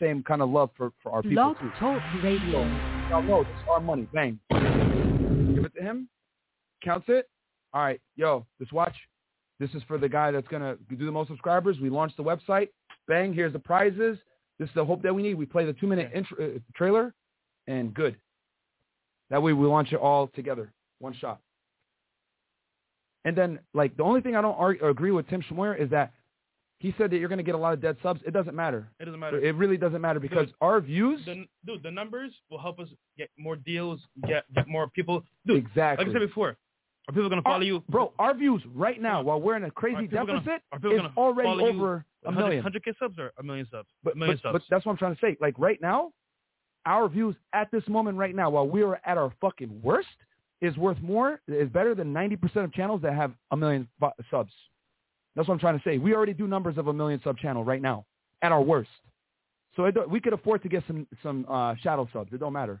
same kind of love for our people Blog too. Talk Radio. Y'all know this is our money. Bang. Give it to him. Counts it. All right, yo, just watch. This is for the guy that's going to do the most subscribers. We launched the website. Bang, here's the prizes. This is the hope that we need. We play the 2-minute trailer, and good. That way we launch it all together, one shot. And then, like, the only thing I don't agree with Tim Schmoyer is that he said that you're going to get a lot of dead subs. It doesn't matter. It doesn't matter. It really doesn't matter because our views... The numbers will help us get more deals, get more people. Dude, exactly. Like I said before, are people going to follow you? Bro, our views right now, while we're in a crazy deficit, is already over 1 million. 100K subs or 1 million subs? But that's what I'm trying to say. Like, right now, our views at this moment right now, while we are at our fucking worst, is worth more, is better than 90% of channels that have 1 million subs. That's what I'm trying to say. We already do numbers of 1 million sub channel right now at our worst. So we could afford to get some shadow subs. It don't matter.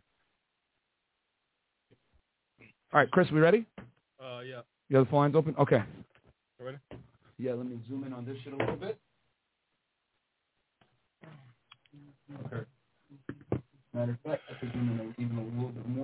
All right, Chris, we ready? Yeah. You have the phone lines open? Okay. You ready? Yeah, let me zoom in on this shit a little bit. Okay. Matter of fact, I could zoom in even a little bit more.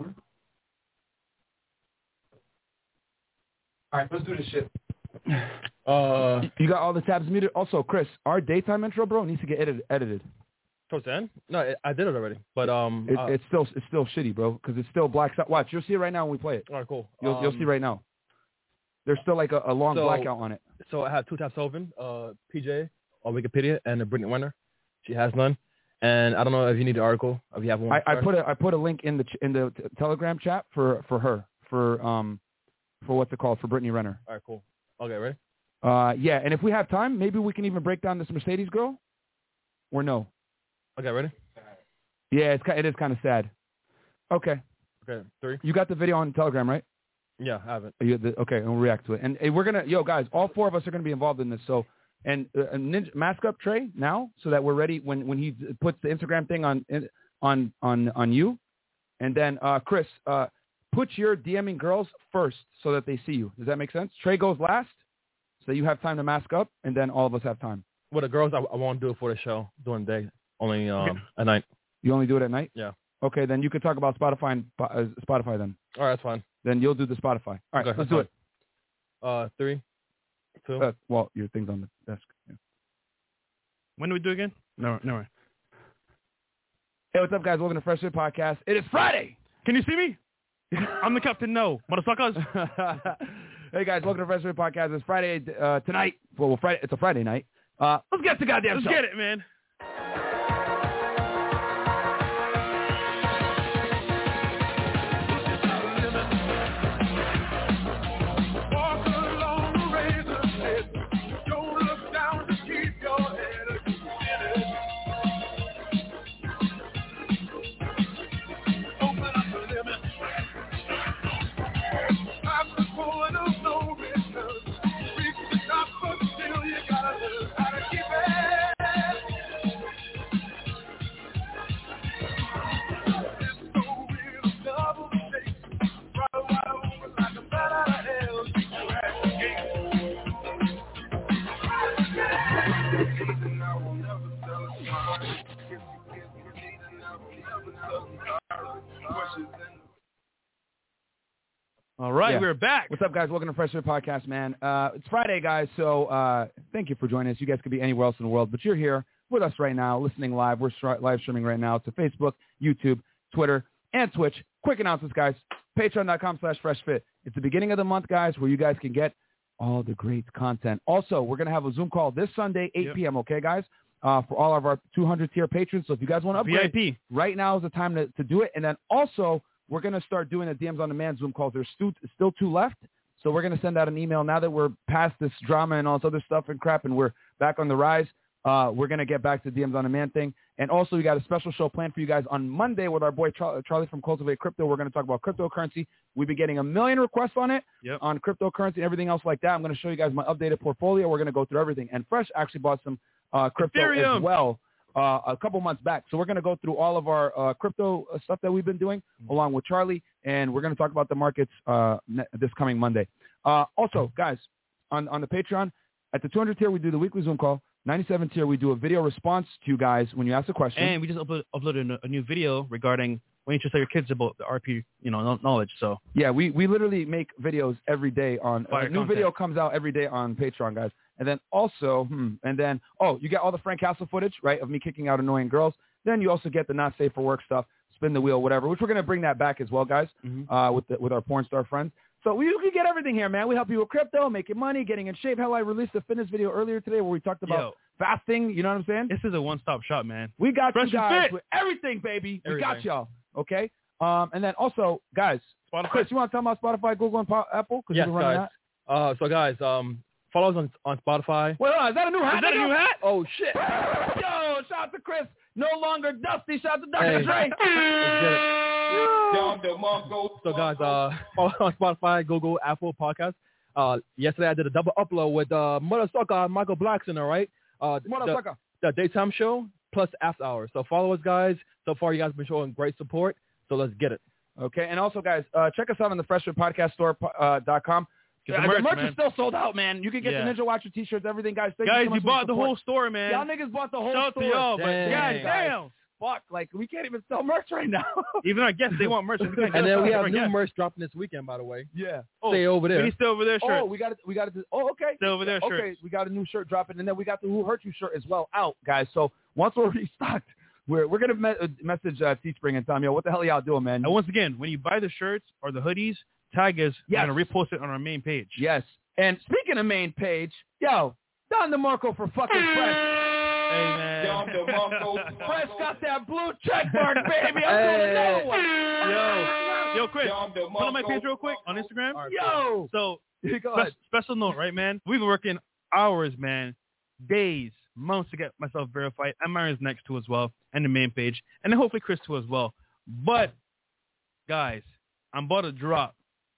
All right, let's do this shit. You got all the tabs muted? Also, Chris, our daytime intro, bro, needs to get edited. Towards the end? No, I did it already. But it's still shitty, bro, because it's still blacks out. Watch, you'll see it right now when we play it. All right, cool. You'll see right now. There's still like a long blackout on it. So I have 2 tabs open, PJ on Wikipedia and Brittany Renner. She has none. And I don't know if you need the article, if you have one. I put a link in the Telegram chat for her for what's it called, for Brittany Renner. All right, cool. Okay, ready? Yeah, and if we have time, maybe we can even break down this Mercedes girl, or no? Okay, ready? Yeah, it is kind of sad. Okay. Okay, 3. You got the video on Telegram, right? Yeah, I have it. Okay, and we'll react to it. And we're gonna, guys, all 4 of us are gonna be involved in this. So, and Ninja, mask up Trey now, so that we're ready when he puts the Instagram thing on you, and then Chris, put your DMing girls first so that they see you. Does that make sense? Trey goes last, so you have time to mask up, and then all of us have time. Well, the girls, I won't do it for the show during the day, only at night. You only do it at night? Yeah. Okay, then you could talk about Spotify and Spotify then. All right, that's fine. Then you'll do the Spotify. All right, okay, let's do it. 3, 2. Well, your thing's on the desk. Yeah. When do we do it again? No. Hey, what's up, guys? Welcome to Fresh Fit Podcast. It is Friday. Can you see me? I'm the captain. No, motherfuckers. Hey, guys, welcome to Fresh Fit Podcast. It's Friday tonight. Well, Friday. It's a Friday night. Let's get to goddamn show. Let's get it, man. All right, we're back. What's up, guys? Welcome to Fresh Fit Podcast, man. It's Friday, guys, so thank you for joining us. You guys could be anywhere else in the world, but you're here with us right now, listening live. We're live streaming right now to Facebook, YouTube, Twitter, and Twitch. Quick announcements, guys. Patreon.com/FreshFit. It's the beginning of the month, guys, where you guys can get all the great content. Also, we're going to have a Zoom call this Sunday, 8 p.m., okay, guys? For all of our 200-tier patrons. So if you guys want to upgrade, VIP. right now is the time to do it. And then also, we're going to start doing the DMs on Demand Zoom calls. There's still 2 left. So we're going to send out an email now that we're past this drama and all this other stuff and crap and we're back on the rise. We're going to get back to the DMs on Demand thing. And also, we got a special show planned for you guys on Monday with our boy Charlie from Cultivate Crypto. We're going to talk about cryptocurrency. We've been getting 1 million requests on it, on cryptocurrency and everything else like that. I'm going to show you guys my updated portfolio. We're going to go through everything. And Fresh actually bought some crypto Ethereum as well a couple months back. So we're going to go through all of our crypto stuff that we've been doing along with Charlie. And we're going to talk about the markets this coming Monday. Also, guys, on the Patreon, at the 200 tier, we do the weekly Zoom call. 97 tier, we do a video response to you guys when you ask a question. And we just uploaded a new video regarding when you should tell your kids about the RP, knowledge. So yeah, we literally make videos every day on Fire a new content. video comes out every day on Patreon, guys. And then also, you get all the Frank Castle footage, right, of me kicking out annoying girls. Then you also get the not safe for work stuff, spin the wheel, whatever, which we're going to bring that back as well, guys, with our porn star friends. So you can get everything here, man. We help you with crypto, making money, getting in shape. Hell, I released a fitness video earlier today where we talked about fasting. You know what I'm saying? this is a one-stop shop, man. We got Fresh you and guys fit. with everything, baby. We got Everything. y'all, okay? And then also, guys, Spotify. Chris, you want to tell them about Spotify, Google, and Apple? Because Yes, you've been running guys. that. So guys, follow us on Spotify. Wait, hold on. Is that a new hat? Is that a new hat? Oh shit! Yo, shout out to Chris. No longer Dusty. Shout out to Dr. Hey. Dre. Let's get it. So guys, follow on Spotify, Google, Apple Podcasts. Yesterday I did a double upload with Motherfucker Michael Blackson. All right, Motherfucker. the daytime show plus after hours. So follow us, guys. So far, you guys have been showing great support. So let's get it. Okay, and also, guys, check us out on the freshmanpodcaststore.com. Get the The merch, is man. still sold out, man. You can get Yeah. the Ninja Watcher t-shirts, everything, guys. Thank you Guys, so much you for bought the support. whole store, man. Y'all niggas bought the whole Shout out store. to y'all, but Dang. God Guys, damn. fuck, like, we can't even sell merch right now. Even our guests, they want merch. And then we have new merch dropping this weekend, by the way. Yeah. Stay over there. He's still over there, shirt. Oh, we got it. Oh, okay. Still over there, Okay, shirts. we got a new shirt dropping, and then we got the Who Hurt You shirt as well out, guys. So once we're restocked, we're gonna message Teespring and tell them, yo, what the hell are y'all doing, man? And once again, when you buy the shirts or the hoodies, tag us. Yes. We're going to repost it on our main page. Yes. And speaking of main page, yo, Don DeMarco for fucking Fresh. Hey, man. Fresh got that blue check mark, baby. I'm going another one. Yo, Chris, follow my page real quick on Instagram. Yo. So, Go ahead. special note, right, man? We've been working hours, man, days, months to get myself verified. And Marion's next too as well, and the main page, and then hopefully Chris too as well. But, guys, I'm about to drop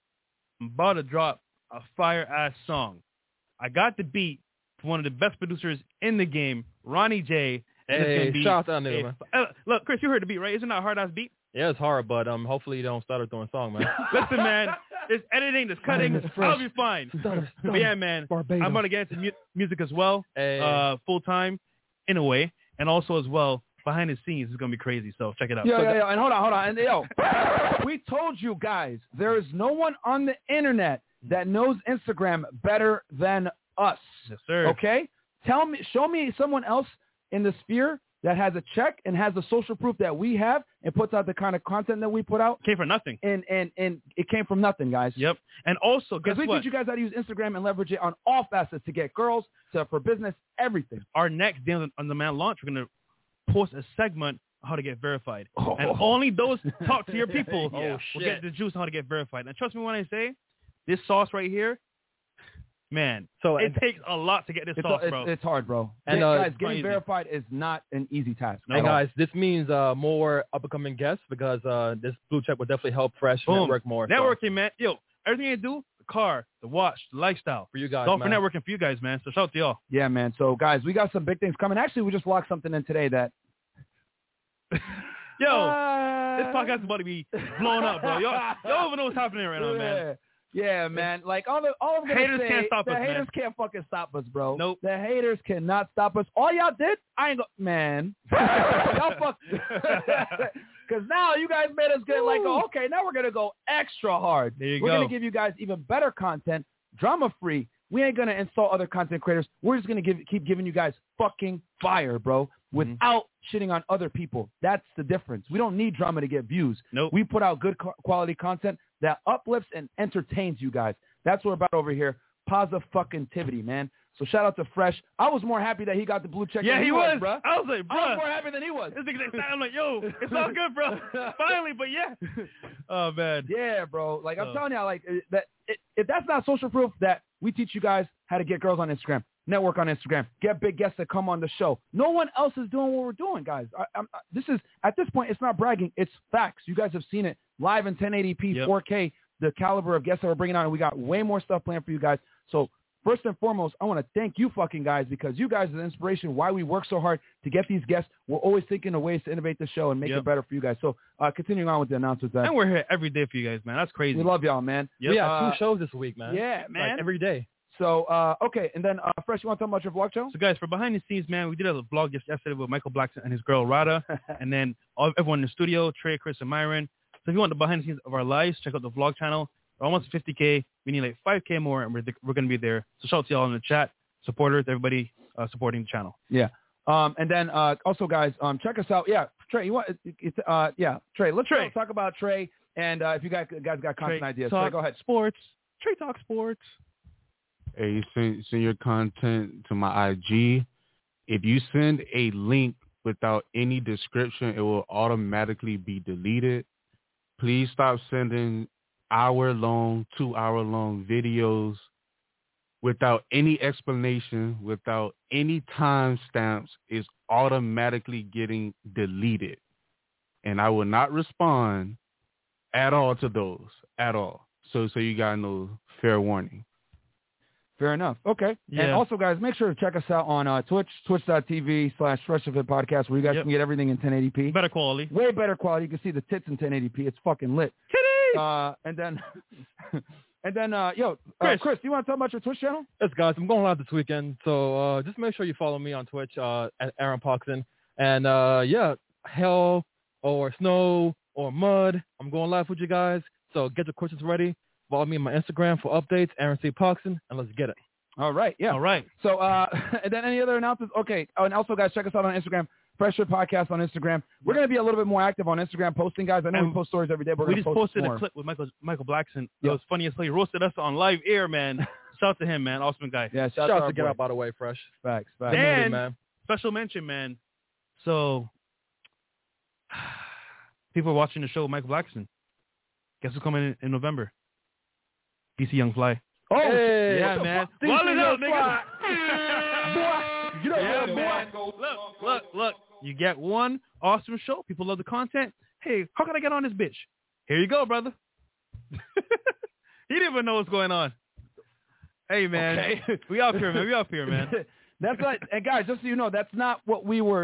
a fire-ass song. I got the beat from one of the best producers in the game, Ronnie J. And it's Hey, gonna be shout out to that nigga, man. Look, Chris, you heard the beat, right? Isn't that a hard-ass beat? Yeah, it's hard, but hopefully you don't start throwing song, man. Listen, man, there's editing, there's cutting. It's fresh. I'll be fine. But yeah, man, Barbados. I'm going to get into music as well, Hey. full-time, in a way. And also as well, behind the scenes is going to be crazy. So check it out. Yo, and hold on. And yo, we told you guys, there is no one on the internet that knows Instagram better than us. Yes, sir. Okay? Show me someone else in the sphere that has a check and has the social proof that we have and puts out the kind of content that we put out. Came for nothing. And it came from nothing, guys. Yep. And also, guess Because we what? teach you guys how to use Instagram and leverage it on all facets to get girls, for business, everything. Our next Day on Demand launch, we're going to post a segment on how to get verified. And only those talk to your people Oh, will shit. get the juice on how to get verified. And trust me when I say, this sauce right here, man, So it takes a lot to get this sauce, bro. It's hard, bro. And, guys, not getting easy. verified is not an easy task. And guys, this means more up-and-coming guests because this blue check will definitely help Fresh Boom. network more. So, Networking, man. Yo, everything you do, the car, the watch, the lifestyle. for you guys, It's all for man. networking for you guys, man. So shout out to y'all. Yeah, man. So, guys, we got some big things coming. Actually, we just locked something in today that... Yo, this podcast is about to be blown up, bro. Y'all don't even know what's happening right now, man. Yeah, man. Like all I'm gonna Haters say, can't stop the us, haters man. can't fucking stop us, bro. Nope. The haters cannot stop us. All y'all did, I ain't go, man. Y'all fuck. Because now you guys made us get like, okay, now we're gonna go extra hard. There you we're go. gonna give you guys even better content, drama free. We ain't gonna insult other content creators. We're just gonna keep giving you guys fucking fire, bro, without shitting on other people. That's the difference. We don't need drama to get views. Nope. We put out good quality content that uplifts and entertains you guys. That's what we're about over here. Positivity, man. So shout out to Fresh. I was more happy that he got the blue check Yeah, than he was. bro. I was like, bro. I was more happy than he was. This nigga, I'm like, yo, it's all good, bro. Finally, but yeah. Oh, man. Yeah, bro. Like, I'm Oh. telling y'all, like, if that's not social proof that we teach you guys how to get girls on Instagram, network on Instagram, get big guests that come on the show. No one else is doing what we're doing, guys. This is, at this point, it's not bragging. It's facts. You guys have seen it live in 1080p, Yep. 4K, the caliber of guests that we're bringing on, and we got way more stuff planned for you guys. So first and foremost, I want to thank you fucking guys because you guys are the inspiration why we work so hard to get these guests. We're always thinking of ways to innovate the show and make Yep. it better for you guys. So continuing on with the announcements. And we're here every day for you guys, man. That's crazy. We love y'all, man. Yep. We have 2 shows this week, man. Yeah, man. Like every day. So, okay. And then, Fresh, you want to talk about your vlog channel? So, guys, for behind the scenes, man, we did a vlog just yesterday with Michael Blackson and his girl, Rada, and then everyone in the studio, Trey, Chris, and Myron. So if you want the behind the scenes of our lives, check out the vlog channel. We're almost 50K. We need like 5K more, and we're going to be there. So shout out to y'all in the chat, supporters, everybody supporting the channel. Yeah. And then also, guys, check us out. Yeah, Trey, you want? Trey. Let's talk about Trey. And if you guys got content ideas, Trey, go ahead. Sports. Trey Talk Sports. Hey, send your content to my IG. If you send a link without any description, it will automatically be deleted. Please stop sending hour-long, 2-hour-long videos without any explanation, without any timestamps. It's automatically getting deleted. And I will not respond at all to those, at all. So you got no fair warning. Fair enough. Okay. Yeah. And also, guys, make sure to check us out on Twitch, twitch.tv/FreshOfIt where you guys can get everything in 1080p. Better quality. Way better quality. You can see the tits in 1080p. It's fucking lit. Titties! And then, Chris, do you want to talk about your Twitch channel? Yes, guys. I'm going live this weekend. So just make sure you follow me on Twitch at Aaron Poxon. And, hell or snow or mud, I'm going live with you guys. So get your questions ready. Follow me on my Instagram for updates, Aaron C. Poxon, and let's get it. All right, yeah. All right. So, and then any other announcements? Okay. Oh, and also, guys, check us out on Instagram. Fresh Fit Podcast on Instagram. We're going to be a little bit more active on Instagram posting, guys. I know we post stories every day, but we just posted more. a clip with Michael Blackson. It was funny as hell. He roasted us on live air, man. Shout out to him, man. Awesome guy. Yeah, shout out to Get Out, by the way, Fresh. Facts. And man. Special mention, man. So, people are watching the show with Michael Blackson. Guess who's coming in November? DC Young Fly. Oh, hey, yeah, man. DC Young Fly. Look. You get one awesome show. People love the content. Hey, how can I get on this bitch? Here you go, brother. He didn't even know what's going on. Hey, man. Okay. We out here, man. That's not, and guys, just so you know, that's not what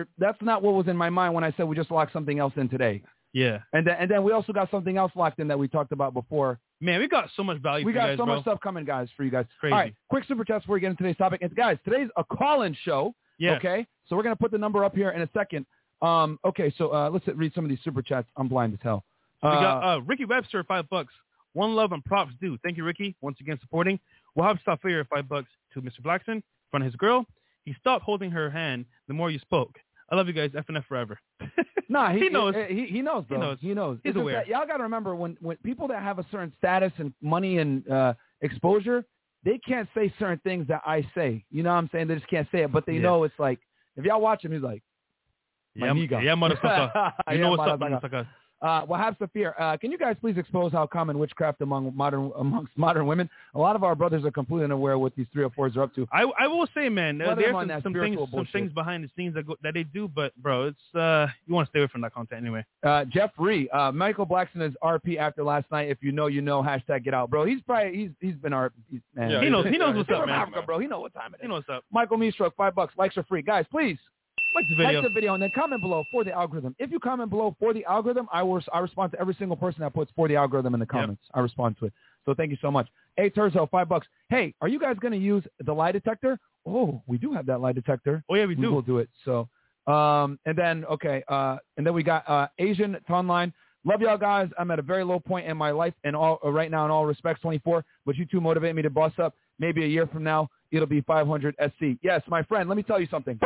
was in my mind when I said we just locked something else in today. Yeah. And then we also got something else locked in that we talked about before. Man, we got so much value for you guys, so much stuff coming, guys, for you guys. Crazy. All right, quick super chats before we get into today's topic. And guys, today's a call-in show. Yeah. Okay? So we're going to put the number up here in a second. Okay, so let's read some of these super chats. I'm blind as hell. We got Ricky Webster, $5. One love and props due. Thank you, Ricky, once again supporting. Wahab Safir, $5 to Mr. Blackson in front of his girl. He stopped holding her hand the more you spoke. I love you guys. FNF forever. Nah, he knows. He knows, bro. He knows. He's aware. Y'all got to remember when people that have a certain status and money and exposure, they can't say certain things that I say. You know what I'm saying? They just can't say it, but they know it's like, if y'all watch him, he's like, yeah, motherfucker. You know what's up, motherfucker. Wahab Safir, can you guys please expose how common witchcraft amongst modern women? A lot of our brothers are completely unaware of what these 304s are up to. I will say, man, there's some things behind the scenes that they do, but bro, it's you want to stay away from that content anyway. Jeff Ree, Michael Blackson is RP after last night. If you know, you know. # get out, bro. He's been RP. Man. Yeah, he knows what's up, man. Africa, bro. He knows what time it is. He knows what's up. Michael Meestroke, $5. Likes are free, guys. Please. Like the video and then comment below for the algorithm. If you comment below for the algorithm, I respond to every single person that puts for the algorithm in the comments. Yep. I respond to it. So thank you so much. Hey, Terzo, $5. Hey, are you guys going to use the lie detector? Oh, we do have that lie detector. Oh, yeah, we do. We will do it. So, and then we got Asian Tonline. Love y'all guys. I'm at a very low point in my life and all right now in all respects, 24. But you two motivate me to boss up. Maybe a year from now, it'll be 500 SC. Yes, my friend, let me tell you something.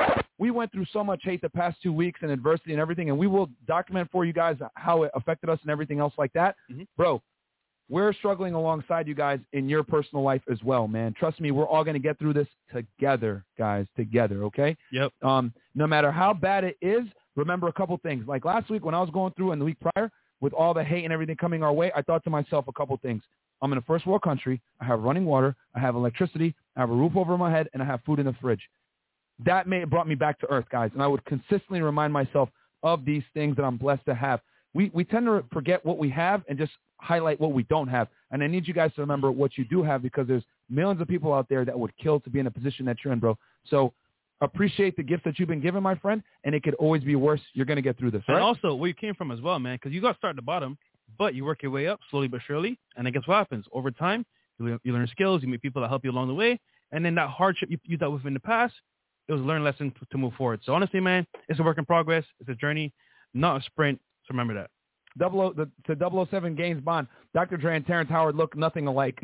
We went through so much hate the past 2 weeks and adversity and everything, and we will document for you guys how it affected us and everything else like that. Mm-hmm. Bro, we're struggling alongside you guys in your personal life as well, man. Trust me, we're all going to get through this together, guys, together, okay? Yep. No matter how bad it is, remember a couple things. Like last week when I was going through and the week prior with all the hate and everything coming our way, I thought to myself a couple things. I'm in a first world country. I have running water. I have electricity. I have a roof over my head, and I have food in the fridge. That brought me back to earth, guys, and I would consistently remind myself of these things that I'm blessed to have. We tend to forget what we have and just highlight what we don't have, and I need you guys to remember what you do have because there's millions of people out there that would kill to be in a position that you're in, bro. So appreciate the gifts that you've been given, my friend, and it could always be worse. You're going to get through this, right? And also where you came from as well, man, because you got to start at the bottom, but you work your way up slowly but surely, and then guess what happens? Over time, You learn skills. You meet people that help you along the way. And then that hardship you dealt with in the past, it was a learning lesson to move forward. So honestly, man, it's a work in progress. It's a journey, not a sprint. So remember that. 007 Gaines Bond, Dr. Dre and Terrence Howard look nothing alike.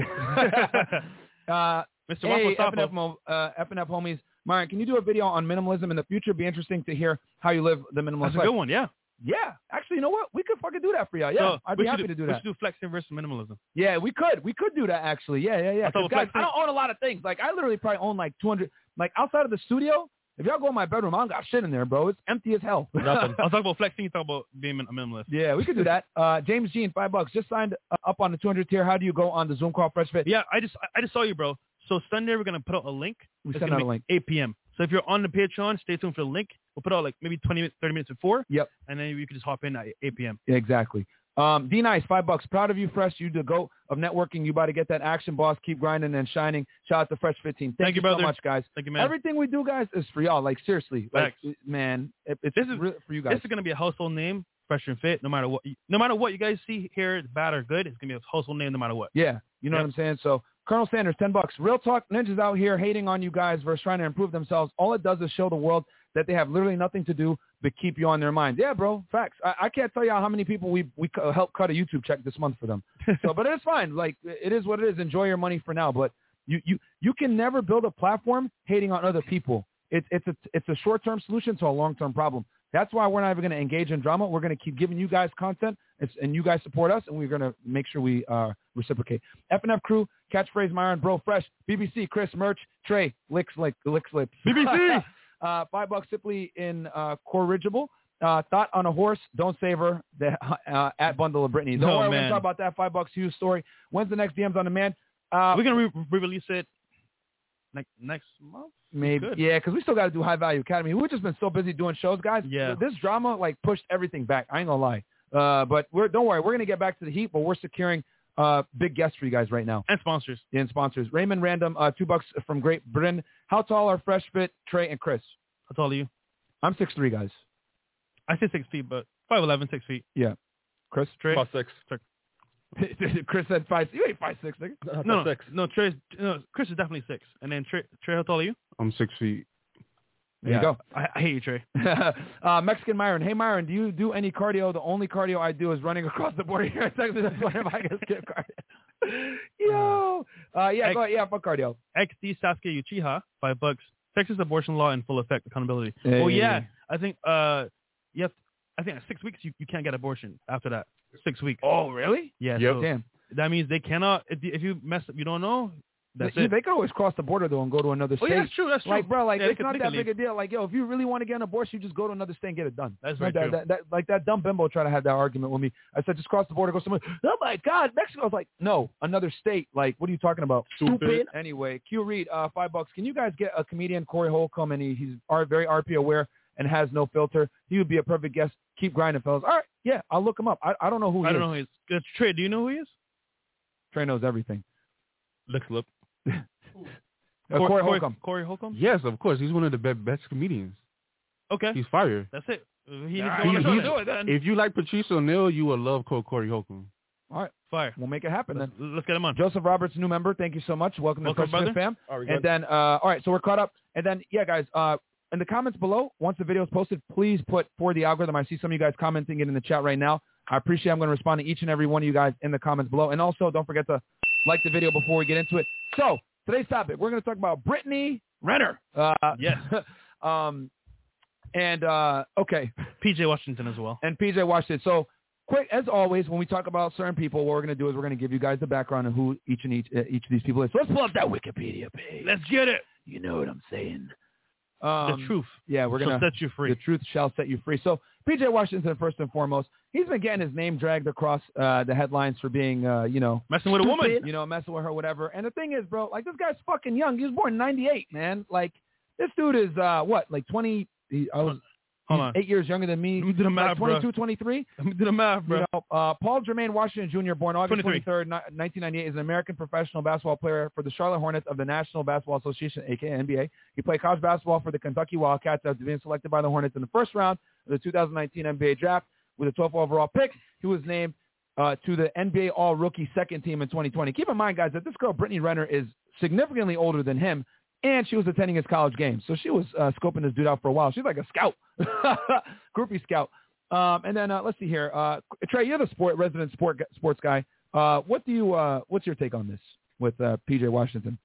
Mr. Hey, Wapo FNF homies. Myron, can you do a video on minimalism in the future? Be interesting to hear how you live the minimalist That's a life. good one, yeah. Yeah. Actually, you know what? We could fucking do that for y'all. Yeah, So I'd be happy to do that. We should do flexing versus minimalism. Yeah, we could. We could do that, actually. Yeah. 'Cause guys, I don't own a lot of things. Like, I literally probably own like 200. Like, outside of the studio, if y'all go in my bedroom, I don't got shit in there, bro. It's empty as hell. Nothing. I'll talk about flexing. You talk about being a minimalist. Yeah, we could do that. James Jean, $5. Just signed up on the 200 tier. How do you go on the Zoom call Fresh Fit? Yeah, I just saw you, bro. So Sunday, we're going to put out a link. We It's send gonna out a be link. 8 p.m. So if you're on the Patreon, stay tuned for the link. We'll put out like maybe 20 minutes, 30 minutes before. Yep. And then you can just hop in at 8 p.m. Yeah, exactly. D Nice, $5. Proud of you, Fresh. You the GOAT of networking. You about to get that action, boss. Keep grinding and shining. Shout out to Fresh 15. Thank you brother. so much, guys. Thank you, man. Everything we do, guys, is for y'all. Like, seriously. Like, Facts. man, it's This is- for you guys. This is going to be a household name, Fresh and Fit. No matter what you guys see here, bad or good, it's going to be a household name no matter what. Yeah, you know Yep. what I'm saying? So, Colonel Sanders, $10. Real talk, ninjas out here hating on you guys versus trying to improve themselves. All it does is show the world that they have literally nothing to do but keep you on their mind. Yeah, bro, facts. I can't tell you how many people we helped cut a YouTube check this month for them. So, but it's fine. Like, it is what it is. Enjoy your money for now. But you can never build a platform hating on other people. It's a short-term solution to a long-term problem. That's why we're not even going to engage in drama. We're going to keep giving you guys content, and you guys support us, and we're going to make sure we reciprocate. FNF crew, catchphrase Myron, bro, Fresh, BBC, Chris, merch, Trey, licks lips. BBC! $5 simply in corrigible. Thought on a horse, don't save her. At Bundle of Brittany. Don't worry, we're going to talk about that. $5 Hughes story. When's the next DMs on Demand? We're going to re-release it next month? Maybe. Good. Yeah, because we still got to do High Value Academy. We've just been so busy doing shows, guys. Yeah. This drama, like, pushed everything back. I ain't going to lie. But don't worry. We're going to get back to the heat, but we're securing big guests for you guys right now. And sponsors. And sponsors. Raymond Random, $2 from Great Britain. How tall are Fresh Fit, Trey, and Chris? How tall are you? I'm 6'3", guys. I say 6 feet, but 5'11", 6 feet. Yeah. Chris? Trey? 5'6". Chris said 5'6". You ain't 5'6", nigga. No, 6. no, Chris is definitely 6. And then Trey, how tall are you? I'm 6 feet. There you go. I hate you, Trey. Mexican Myron. Hey, Myron, do you do any cardio? The only cardio I do is running across the border here in Texas. That's why if I can skip cardio. Yo. Yeah, go ahead. Yeah, fuck cardio. XD Sasuke Uchiha, $5. Texas abortion law in full effect, accountability. Hey. Oh, yeah. I think I think 6 weeks you can't get abortion after that. 6 weeks. Oh, really? Yeah. Yep. So Damn. that means they cannot, if you mess up, you don't know, that's it. They could always cross the border, though, and go to another Oh, state. yeah, that's true. That's true. Like, bro, like, Yeah, it's not that big a deal. Like, yo, if you really want to get an abortion, you just go to another state and get it done. That's like very true. Like that dumb bimbo tried to have that argument with me. I said, just cross the border, go somewhere. Oh, my God, Mexico. I was like, no, another state. Like, what are you talking about? Stupid. Anyway, Q Reed, $5. Can you guys get a comedian, Corey Holcomb, and he's very RP aware and has no filter. He would be a perfect guest. Keep grinding, fellas. All right, yeah, I'll look him up. I don't know who he is. I don't know who he is. Trey, do you know who he is? Trey knows everything. Looks lip. Corey Holcomb. Corey Holcomb? Yes, of course. He's one of the best comedians. Okay. He's fire. That's it. He needs Nah, to go on the show. he's- Do it then. If you like Patrice O'Neal, you will love Corey Holcomb. All right, Fire. we'll make it happen then. Let's get him on. Joseph Roberts, new member. Thank you so much. Welcome to Welcome, the Fresh Smith brother. fam. Are we And good? then, all right, so we're caught up. And then, yeah, guys, in the comments below, once the video is posted, please put for the algorithm. I see some of you guys commenting it in the chat right now. I appreciate it. I'm going to respond to each and every one of you guys in the comments below. And also, don't forget to like the video before we get into it. So, today's topic, we're going to talk about Brittany Renner. Yes. Okay. PJ Washington as well. And PJ Washington. So, quick, as always, when we talk about certain people, what we're going to do is we're going to give you guys the background of who each of these people is. So let's pull up that Wikipedia page. Let's get it. You know what I'm saying. The truth. Yeah, we're going shall to set you free. The truth shall set you free. So PJ Washington, first and foremost, he's been getting his name dragged across the headlines for being, Messing with a woman. messing with her, whatever. And the thing is, bro, like this guy's fucking young. He was born in 98, man. Like this dude is like 20. Hold on. 8 years younger than me. Let me do the math, like 22, 23. Let me do the math, bro. Paul Jermaine Washington Jr., born August 23. 23rd, 1998, is an American professional basketball player for the Charlotte Hornets of the National Basketball Association, aka NBA. He played college basketball for the Kentucky Wildcats after being selected by the Hornets in the first round of the 2019 NBA draft with a 12th overall pick. He was named to the NBA All-Rookie second team in 2020. Keep in mind, guys, that this girl, Brittany Renner, is significantly older than him, and she was attending his college games. So she was scoping this dude out for a while. She's like a scout, groupie scout. And then let's see here. Trey, you're the resident sports guy. What's your take on this with P.J. Washington?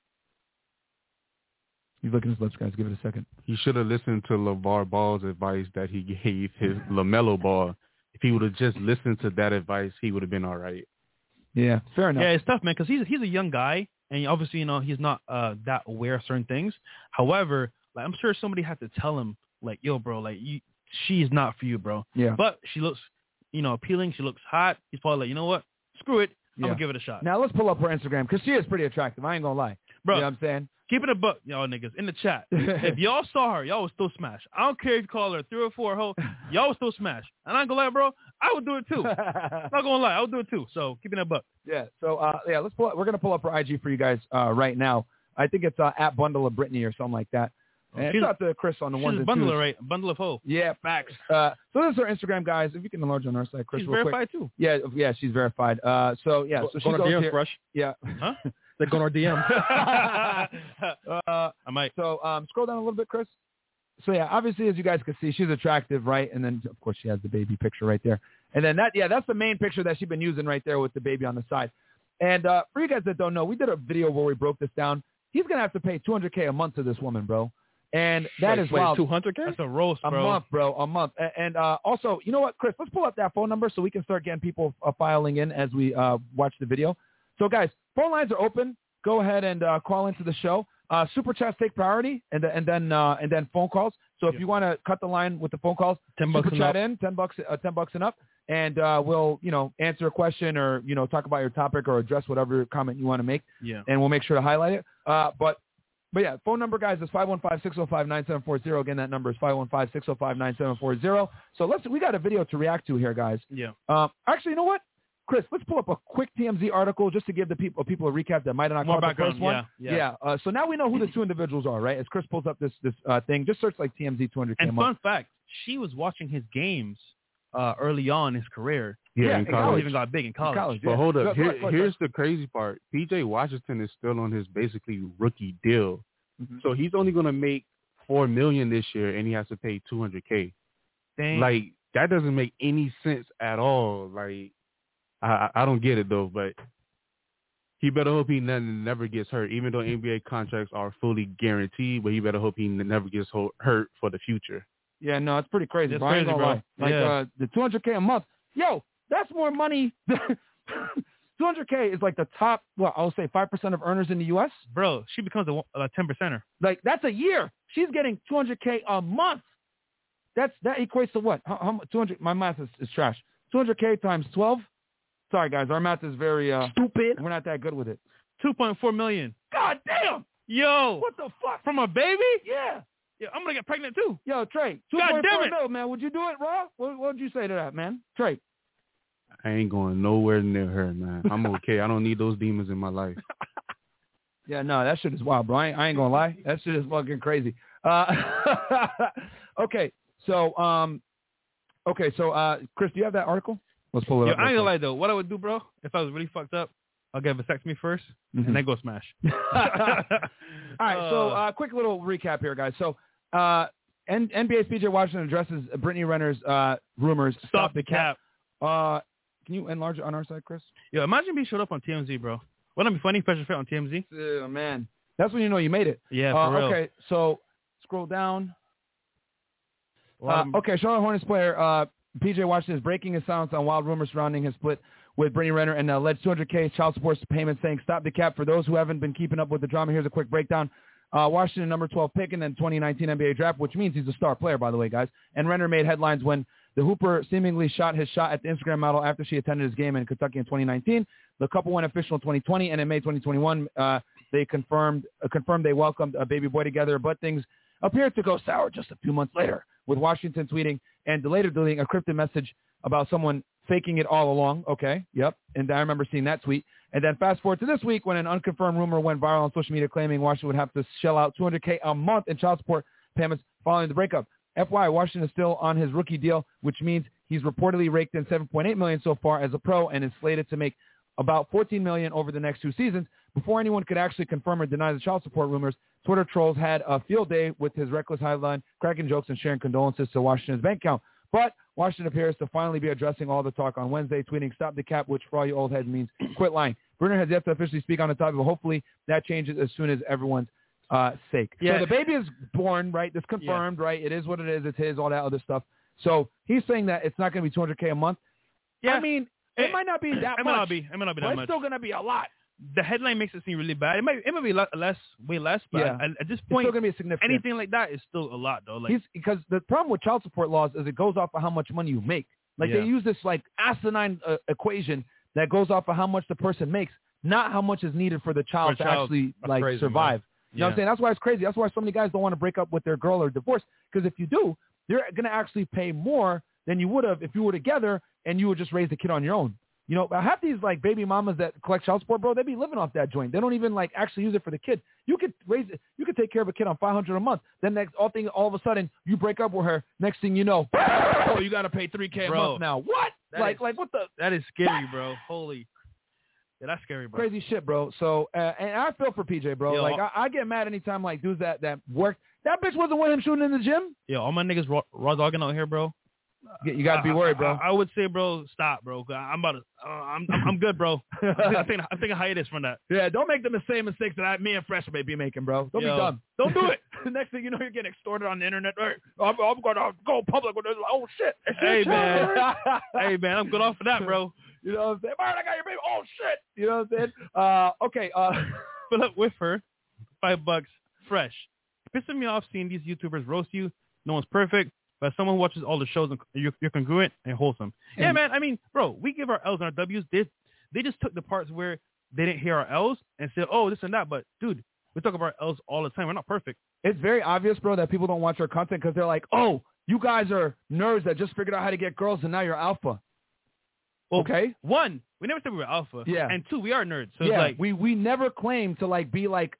He's looking at his lips, guys. Give it a second. He should have listened to LeVar Ball's advice that he gave his LaMelo Ball. If he would have just listened to that advice, he would have been all right. Yeah, fair enough. Yeah, it's tough, man, because he's a young guy, and obviously, he's not that aware of certain things. However, like, I'm sure somebody had to tell him, like, yo, bro, like, she's not for you, bro. Yeah. But she looks, appealing. She looks hot. He's probably like, you know what? Screw it. I'm going to give it a shot. Now, let's pull up her Instagram, because she is pretty attractive. I ain't going to lie. Bro, you know what I'm saying? Keep it a buck, y'all niggas, in the chat. If y'all saw her, y'all would still smash. I don't care if you call her 3 or 4 hoe, y'all would still smash. And I'm gonna lie, bro, I would do it too. Not gonna lie, I would do it too. So keep it a buck. Yeah. So let's pull up. We're gonna pull up her IG for you guys right now. I think it's at Bundle of Brittany or something like that. And shout out to Chris on the ones and bundle, twos. right? Bundle of hoe. Yeah, facts. So this is her Instagram, guys. If you can enlarge on our side, Chris, she's real verified quick. too. Yeah, she's verified. So she go goes on our DMs, here. Fresh. Yeah. Huh? They're going on our DMs. I might. So scroll down a little bit, Chris. So yeah, obviously, as you guys can see, she's attractive, right? And then of course she has the baby picture right there. And then that's the main picture that she's been using right there with the baby on the side. And for you guys that don't know, we did a video where we broke this down. He's gonna have to pay $200K a month to this woman, bro. And that is wild. $200K? That's a roast, bro. A month, bro. A month. And also, you know what, Chris? Let's pull up that phone number so we can start getting people filing in as we watch the video. So, guys, phone lines are open. Go ahead and call into the show. Super chats take priority, and then phone calls. So if you want to cut the line with the phone calls, $10 super and chat up. in, $10 and up, and we'll answer a question or talk about your topic or address whatever comment you want to make. Yeah. And we'll make sure to highlight it. But yeah, phone number, guys, is 515-605-9740. Again, that number is 515-605-9740. So we got a video to react to here, guys. Yeah. Actually, you know what? Chris, let's pull up a quick TMZ article just to give the people a recap that might have not More caught the background, first one. yeah. So now we know who the two individuals are, right? As Chris pulls up this thing, just search like TMZ 200K And a month. fun fact, she was watching his games early on in his career. Yeah, in in Before college. he even got big in college. But hold up, Go ahead. here's the crazy part. P.J. Washington is still on his basically rookie deal, so he's only gonna make $4 million this year, and he has to pay $200K. Dang. Like that doesn't make any sense at all. Like I don't get it though, but he better hope he never gets hurt. Even though NBA contracts are fully guaranteed, but he better hope he never gets hurt for the future. Yeah, no, it's pretty crazy. It's Bro. I ain't crazy, gonna bro. lie. Yeah. Like the $200K a month. Yo, that's more money. $200K is like the top, I'll say 5% of earners in the U.S. Bro, she becomes a 10%er. Like that's a year. She's getting $200K a month. That equates to what? How much? 200. My math is trash. $200K times 12. Sorry, guys, our math is very stupid. We're not that good with it. $2.4 million. God damn! Yo, What the fuck? from a baby? Yeah. Yeah, I'm gonna get pregnant too. Yo, Trey, God damn 2.4 it. mil, man. Would you do it, Raw? What would you say to that, man? Trey. I ain't going nowhere near her, man. I'm okay. I don't need those demons in my life. Yeah, no, that shit is wild, bro. I ain't gonna lie. That shit is fucking crazy. Okay, so Chris, do you have that article? Let's pull it Yo, up. I ain't gonna lie though. What I would do, bro, if I was really fucked up, I'll get a vasectomy first and then go smash. All right, so quick little recap here, guys. So NBA's P.J. Washington addresses Brittany Renner's rumors. Stop the cap. Can you enlarge it on our side, Chris? Yo, imagine being showed up on TMZ, bro. Wouldn't that be funny? Pressure Fit on TMZ. Man, that's when you know you made it. Yeah, for real. Okay, so scroll down. Okay, Charlotte Hornets player P.J. Washington is breaking his silence on wild rumors surrounding his split with Brittany Renner and alleged $200K child support payment, saying stop the cap. For those who haven't been keeping up with the drama, here's a quick breakdown. Washington, number 12 pick in the 2019 NBA draft, which means he's a star player, by the way, guys. And Renner made headlines when the Hooper seemingly shot his shot at the Instagram model after she attended his game in Kentucky in 2019. The couple went official in 2020, and in May 2021, they confirmed they welcomed a baby boy together, but things appeared to go sour just a few months later, with Washington tweeting and later deleting a cryptic message about someone faking it all along. Okay, yep. And I remember seeing that tweet. And then fast forward to this week when an unconfirmed rumor went viral on social media claiming Washington would have to shell out $200K a month in child support payments following the breakup. FYI, Washington is still on his rookie deal, which means He's reportedly raked in $7.8 million so far as a pro and is slated to make about $14 million over the next 2 seasons. Before anyone could actually confirm or deny the child support rumors, Twitter trolls had a field day with his reckless headline, cracking jokes and sharing condolences to Washington's bank account. But Washington appears to finally be addressing all the talk on Wednesday, tweeting, "Stop the cap," which for all you old heads means quit lying. Bruner has yet to officially speak on the topic, but hopefully that changes as soon as everyone's sake. Yeah. So the baby is born, right? This confirmed, right? It is what it is. It's his, all that other stuff. So he's saying that it's not going to be $200K a month. Yeah. I mean, it might not be that much. It might not be but that it's much. still going to be a lot. The headline makes it seem really bad. It might be way less, but Yeah. at this It's point, still going to be significant. anything like that is still a lot, though. Like, Because the problem with child support laws is it goes off of how much money you make. Like Yeah. they use this like asinine equation that goes off of how much the person makes, not how much is needed for the child For to a child. actually That's like crazy, survive. You know what I'm Yeah. saying? That's why it's crazy. That's why so many guys don't want to break up with their girl or divorce. Because if you do, they're going to actually pay more than you would have if you were together and you would just raise the kid on your own. You know, half these like baby mamas that collect child support, bro, they be living off that joint. They don't even like actually use it for the kid. You could raise it. You could take care of a kid on $500 a month. Then all of a sudden you break up with her. Next thing you know, oh, you got to pay $3K a Bro, month now. What? that Like is- what the that is scary, bro. Holy. Yeah, that's scary, bro. crazy shit, bro. So, and I feel for PJ, bro. Yo, like I get mad anytime like dudes that work. That bitch wasn't with him shooting in the gym. Yeah, all my niggas raw dogging out here, bro. You got to be worried, bro. I would say, bro, stop, bro. 'Cause I'm about to. I'm good, bro. I'm taking a hiatus from that. Yeah, don't make the same mistakes that me and Fresh may be making, bro. Don't Yo. be dumb. Don't do it. The next thing you know, you're getting extorted on the internet. Hey, I'm going to go public with this. Oh, shit. Hey, man. Hey, man, I'm good off for that, bro. You know what I'm saying? All right, I got your baby. Oh, shit. You know what I'm saying? Okay. Fill up with her, $5, fresh. Pissing me off seeing these YouTubers roast you. No one's perfect, but someone who watches all the shows and you're congruent and wholesome. Yeah, man. I mean, bro, we give our L's and our W's. They just took the parts where they didn't hear our L's and said, oh, this and that. But, dude, we talk about our L's all the time. We're not perfect. It's very obvious, bro, that people don't watch our content because they're like, oh, you guys are nerds that just figured out how to get girls and now you're alpha. Well, Okay. one, we never said we were alpha. Yeah. And two, we are nerds. So Yeah, it's like, we never claim to like be like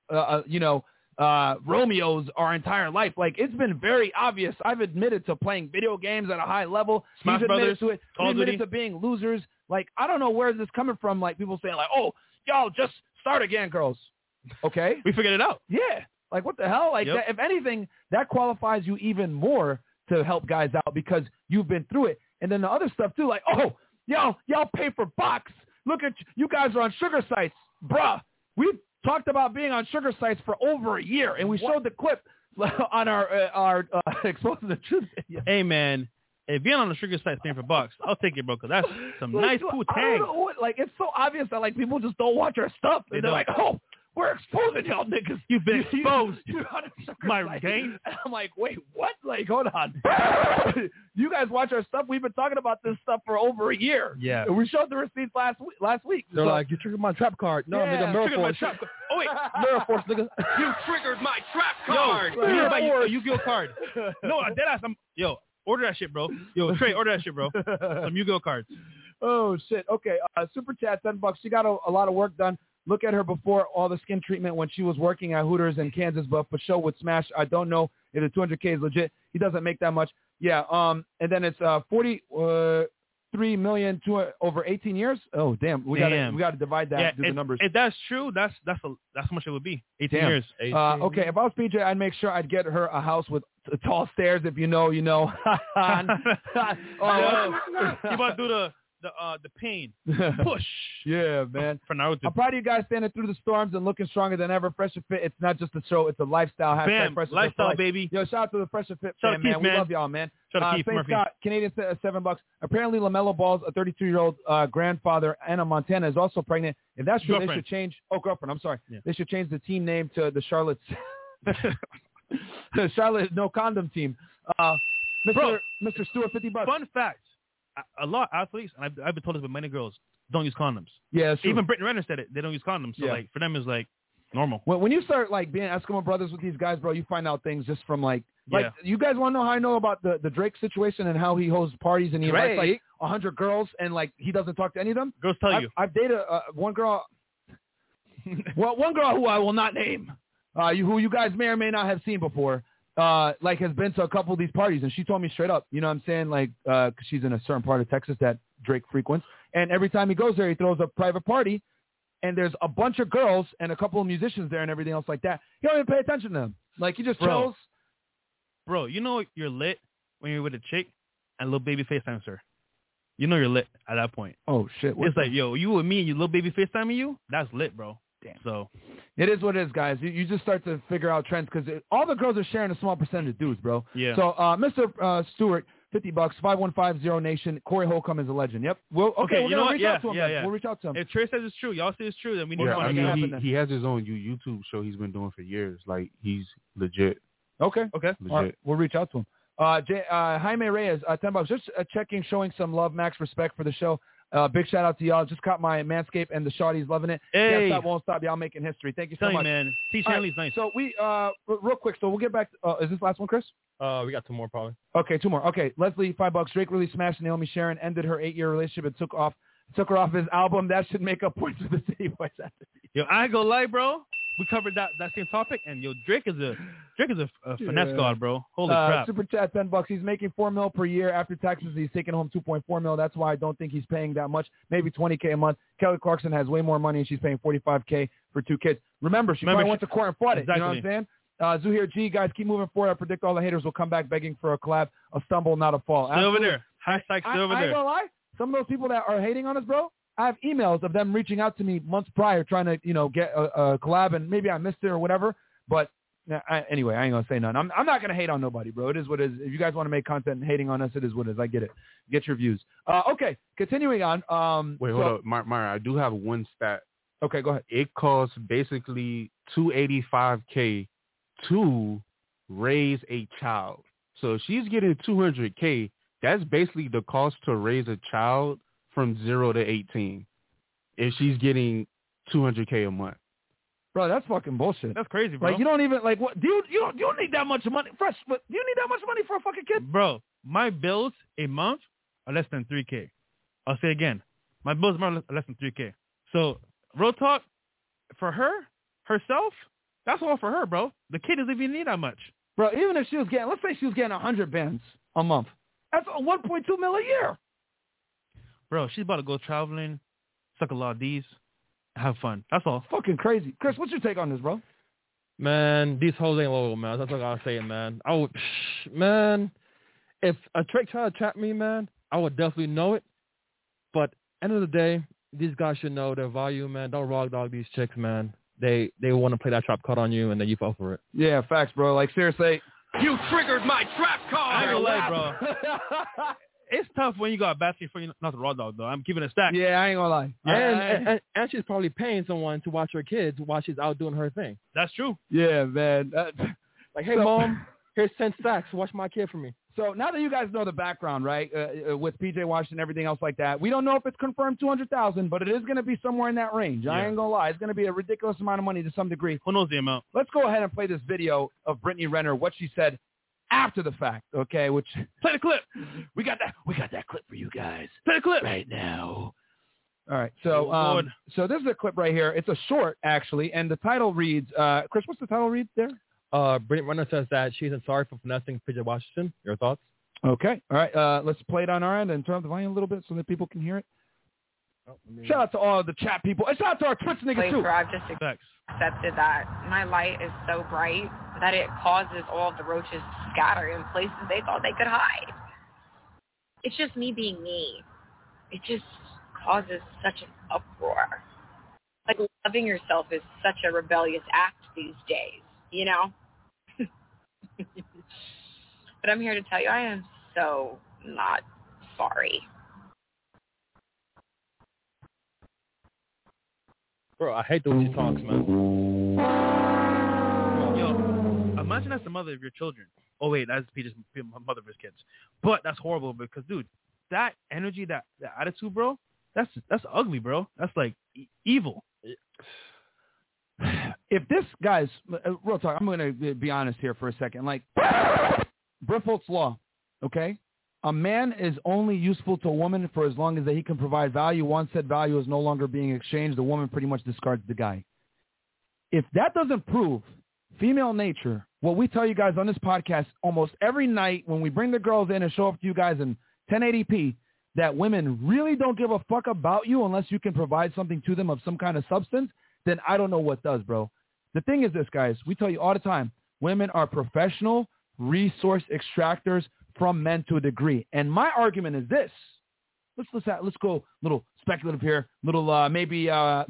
Romeos our entire life. Like it's been very obvious. I've admitted to playing video games at a high level. Smash He's admitted Brothers, to it. Call He of admitted Duty. to being losers. Like I don't know where this is coming from. Like people saying like, oh, y'all just start again, girls. Okay. we figured it out. Yeah. Like what the hell? Like Yep. that, if anything, that qualifies you even more to help guys out because you've been through it. And then the other stuff too, like, oh, y'all pay for box. Look at you guys are on sugar sites, bruh. We talked about being on sugar sites for over a year, and we showed the clip on our exposing the truth video. Hey, man, if you're on the sugar site paying for bucks, I'll take it, bro, because that's some Like, nice cool I don't tang. know what, like it's so obvious that like people just don't watch our stuff, They and they're don't. like, oh, we're exposing y'all niggas. You've been exposed. You're on a sugar My site. game. And I'm like, wait, what? Like, hold on. You guys watch our stuff. We've been talking about this stuff for over a year. Yeah. And we showed the receipts last week. They're So- like, you triggered my trap card. No, Yeah, nigga, Mirror Triggered my Force. trap. Oh, wait. Mirror Force, nigga. You triggered my trap Yo, card. we need to buy Mirror a Yu-Gi-Oh card. No, deadass. Yo, order that shit, bro. Yo, Trey, order that shit, bro. Some Yu-Gi-Oh cards. Oh, shit. Okay. Super chat, $10. She got a lot of work done. Look at her before all the skin treatment when she was working at Hooters in Kansas, but for sure would smash. I don't know if the 200K is legit. He doesn't make that much. Yeah. And then it's 43 million over 18 years. Oh, damn. We gotta divide that. Yeah, Do the numbers. If that's true, that's how much it would be. 18 Damn. years. Okay, if I was PJ, I'd make sure I'd get her a house with tall stairs. If you know, you know. You about to do the pain push Yeah, man. for Naruto. I'm proud of you guys standing through the storms and looking stronger than ever. Fresh and Fit, it's not just a show, it's a lifestyle. Hashtag Bam, Fresh and Fit for lifestyle, life. baby. Yo, shout out to the Fresh and Fit Shout out fan, Keith, man. We man. love y'all, man. Shout out Keith Saint Murphy. Scott, Canadian $7. Apparently, LaMelo Ball's a 32-year-old grandfather, Anna Montana, is also pregnant. If that's true, they Girlfriend. should change. Oh, girlfriend. I'm sorry. Yeah. They should change the team name to the Charlotte's. The Charlotte No Condom Team. Bro, Mr. Stewart, $50. Fun fact: a lot of athletes, and I've been told this by many girls, don't use condoms. Yeah, it's true. Even Brittany Renner said it. They don't use condoms. So Yeah. like for them, it's like normal. When you start like being Eskimo brothers with these guys, bro, you find out things just from like Yeah. you guys want to know how I know about the Drake situation and how he hosts parties and he invites like Drake? 100 girls and like he doesn't talk to any of them. Girls tell you. I've dated one girl. Well, one girl who I will not name, who you guys may or may not have seen before. like has been to a couple of these parties, and she told me straight up, you know what I'm saying? Like, 'cause she's in a certain part of Texas that Drake frequents, and every time he goes there, he throws a private party, and there's a bunch of girls and a couple of musicians there and everything else like that. He don't even pay attention to them. Like, he just chills. Bro, you know you're lit when you're with a chick and Lil Baby FaceTimes her. You know you're lit at that point. Oh, shit. It's like, yo, you with me and you Lil Baby FaceTiming you? That's lit, bro. Damn. So it is what it is, guys. You just start to figure out trends because all the girls are sharing a small percentage of dudes, bro. Yeah. So, Mr. Stewart, $50, 5150 Nation. Corey Holcomb is a legend. Yep. We're you know gonna what? reach out to him. Yeah. We'll reach out to him. If Trey says it's true, y'all say it's true, then we need Yeah, to I find out. mean, he has his own YouTube show he's been doing for years. Like, he's legit. Okay. Okay. Legit. All right. We'll reach out to him. Jaime Reyes, $10. Just checking, showing some love, max respect for the show. Big shout out to y'all. Just caught my Manscaped and the shawty's loving it. Hey. Can't stop, won't stop. Y'all making history. Thank you so much. man. T. All Shanley's right, nice. So we, real quick, so we'll get back. Is this last one, Chris? We got 2 more probably. Okay, 2 more. Okay, Leslie, $5. Drake really smashed Naomi Sharon, ended her 8-year relationship, and took her off his album. That should make up points for the City Boys. Yo, I ain't gonna lie, bro. We covered that same topic, and yo, Drake is a finesse god, bro. Holy crap. Super chat, $10. He's making $4 million per year after taxes. He's taking home $2.4 million. That's why I don't think he's paying that much. Maybe $20K a month. Kelly Clarkson has way more money, and she's paying $45K for 2 kids. Remember, she probably went to court and fought it. Exactly. You know what I'm saying? Zuhair G, guys, keep moving forward. I predict all the haters will come back begging for a collab, a stumble, not a fall. Stay over there. Hashtag stay over I ain't there. gonna lie. Some of those people that are hating on us, bro, I have emails of them reaching out to me months prior trying to, get a collab, and maybe I missed it or whatever. But anyway, I ain't going to say nothing. I'm not going to hate on nobody, bro. It is what it is. If you guys want to make content and hating on us, it is what it is. I get it. Get your views. Okay, continuing on. Wait, hold up. Myra, I do have one stat. Okay, go ahead. It costs basically $285K to raise a child. So if she's getting $200K, that's basically the cost to raise a child from 0 to 18 if she's getting $200K a month. Bro, that's fucking bullshit. That's crazy, bro. Like, you don't even, like, what? You don't need that much money. Fresh, but do you need that much money for a fucking kid? Bro, my bills a month are less than 3K. I'll say again. My bills are less than 3K. So, real talk, for herself, that's all for her, bro. The kid doesn't even need that much. Bro, even if she was getting, let's say she was getting 100 bands a month. That's $1.2 million a year. Bro, she's about to go traveling, suck a lot of D's, have fun. That's all. Fucking crazy. Chris, what's your take on this, bro? Man, these hoes ain't loyal, man. That's what I gotta say, man. Man, if a trick tried to trap me, man, I would definitely know it. But end of the day, these guys should know their value, man. Don't raw dog these chicks, man. They want to play that trap card on you, and then you fall for it. Yeah, facts, bro. Like, seriously. You triggered my trap card. I ain't gonna lie, bro. It's tough when you got a basket for you not the raw dog, though. I'm keeping it stacked. Yeah, I ain't gonna lie. And she's probably paying someone to watch her kids while she's out doing her thing. That's true. Yeah, man. Like, hey, Mom, here's 10 stacks. Watch my kid for me. So now that you guys know the background, right, with PJ Washington and everything else like that, we don't know if it's confirmed 200,000, but it is going to be somewhere in that range. I ain't gonna lie. It's going to be a ridiculous amount of money to some degree. Who knows the amount? Let's go ahead and play this video of Brittany Renner, what she said after the fact, okay? Which Play the clip. we got that clip for you guys. Play the clip. Right now. All right. So Oh, so this is a clip right here. It's a short, actually, and the title reads, Chris, what's the title read there? Brittany Renner says that she isn't sorry for finessing PJ Washington. Your thoughts? Okay. All right. Let's play it on our end and turn up the volume a little bit so that people can hear it. Shout out to all the chat people. And shout out to our Twitch niggas, too. I've just Thanks. accepted that my light is so bright that it causes all of the roaches to scatter in places they thought they could hide. It's just me being me. It just causes such an uproar. Like, loving yourself is such a rebellious act these days, you know? But I'm here to tell you I am so not sorry. Bro, I hate the way she talks, man. Yo, imagine that's the mother of your children. Oh, wait, that's Peter's mother of his kids. But that's horrible because, dude, that energy, that attitude, bro, that's ugly, bro. That's like evil. If this, guys, real talk, I'm going to be honest here for a second. Like, Briffolt's law, okay? A man is only useful to a woman for as long as that he can provide value. Once said value is no longer being exchanged, the woman pretty much discards the guy. If that doesn't prove female nature what we tell you guys on this podcast almost every night when we bring the girls in and show up to you guys in 1080p, that women really don't give a fuck about you unless you can provide something to them of some kind of substance, then I don't know what does, bro. The thing is this, guys, we tell you all the time, women are professional resource extractors from men to a degree. And my argument is this. Let's go a little speculative here, little maybe I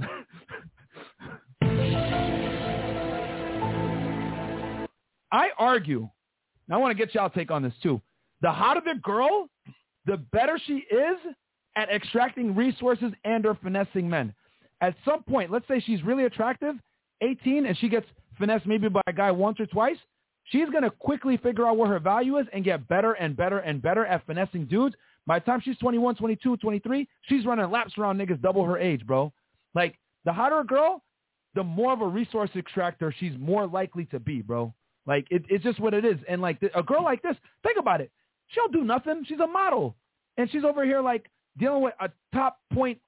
argue, and I want to get y'all take on this too. The hotter the girl, the better she is at extracting resources and or finessing men. At some point, let's say she's really attractive, 18, and she gets finessed maybe by a guy once or twice, she's going to quickly figure out where her value is and get better and better and better at finessing dudes. By the time she's 21, 22, 23, she's running laps around niggas double her age, bro. Like, the hotter a girl, the more of a resource extractor she's more likely to be, bro. Like, it's just what it is. And, like, a girl like this, think about it. She'll do nothing. She's a model. And she's over here, like, dealing with a top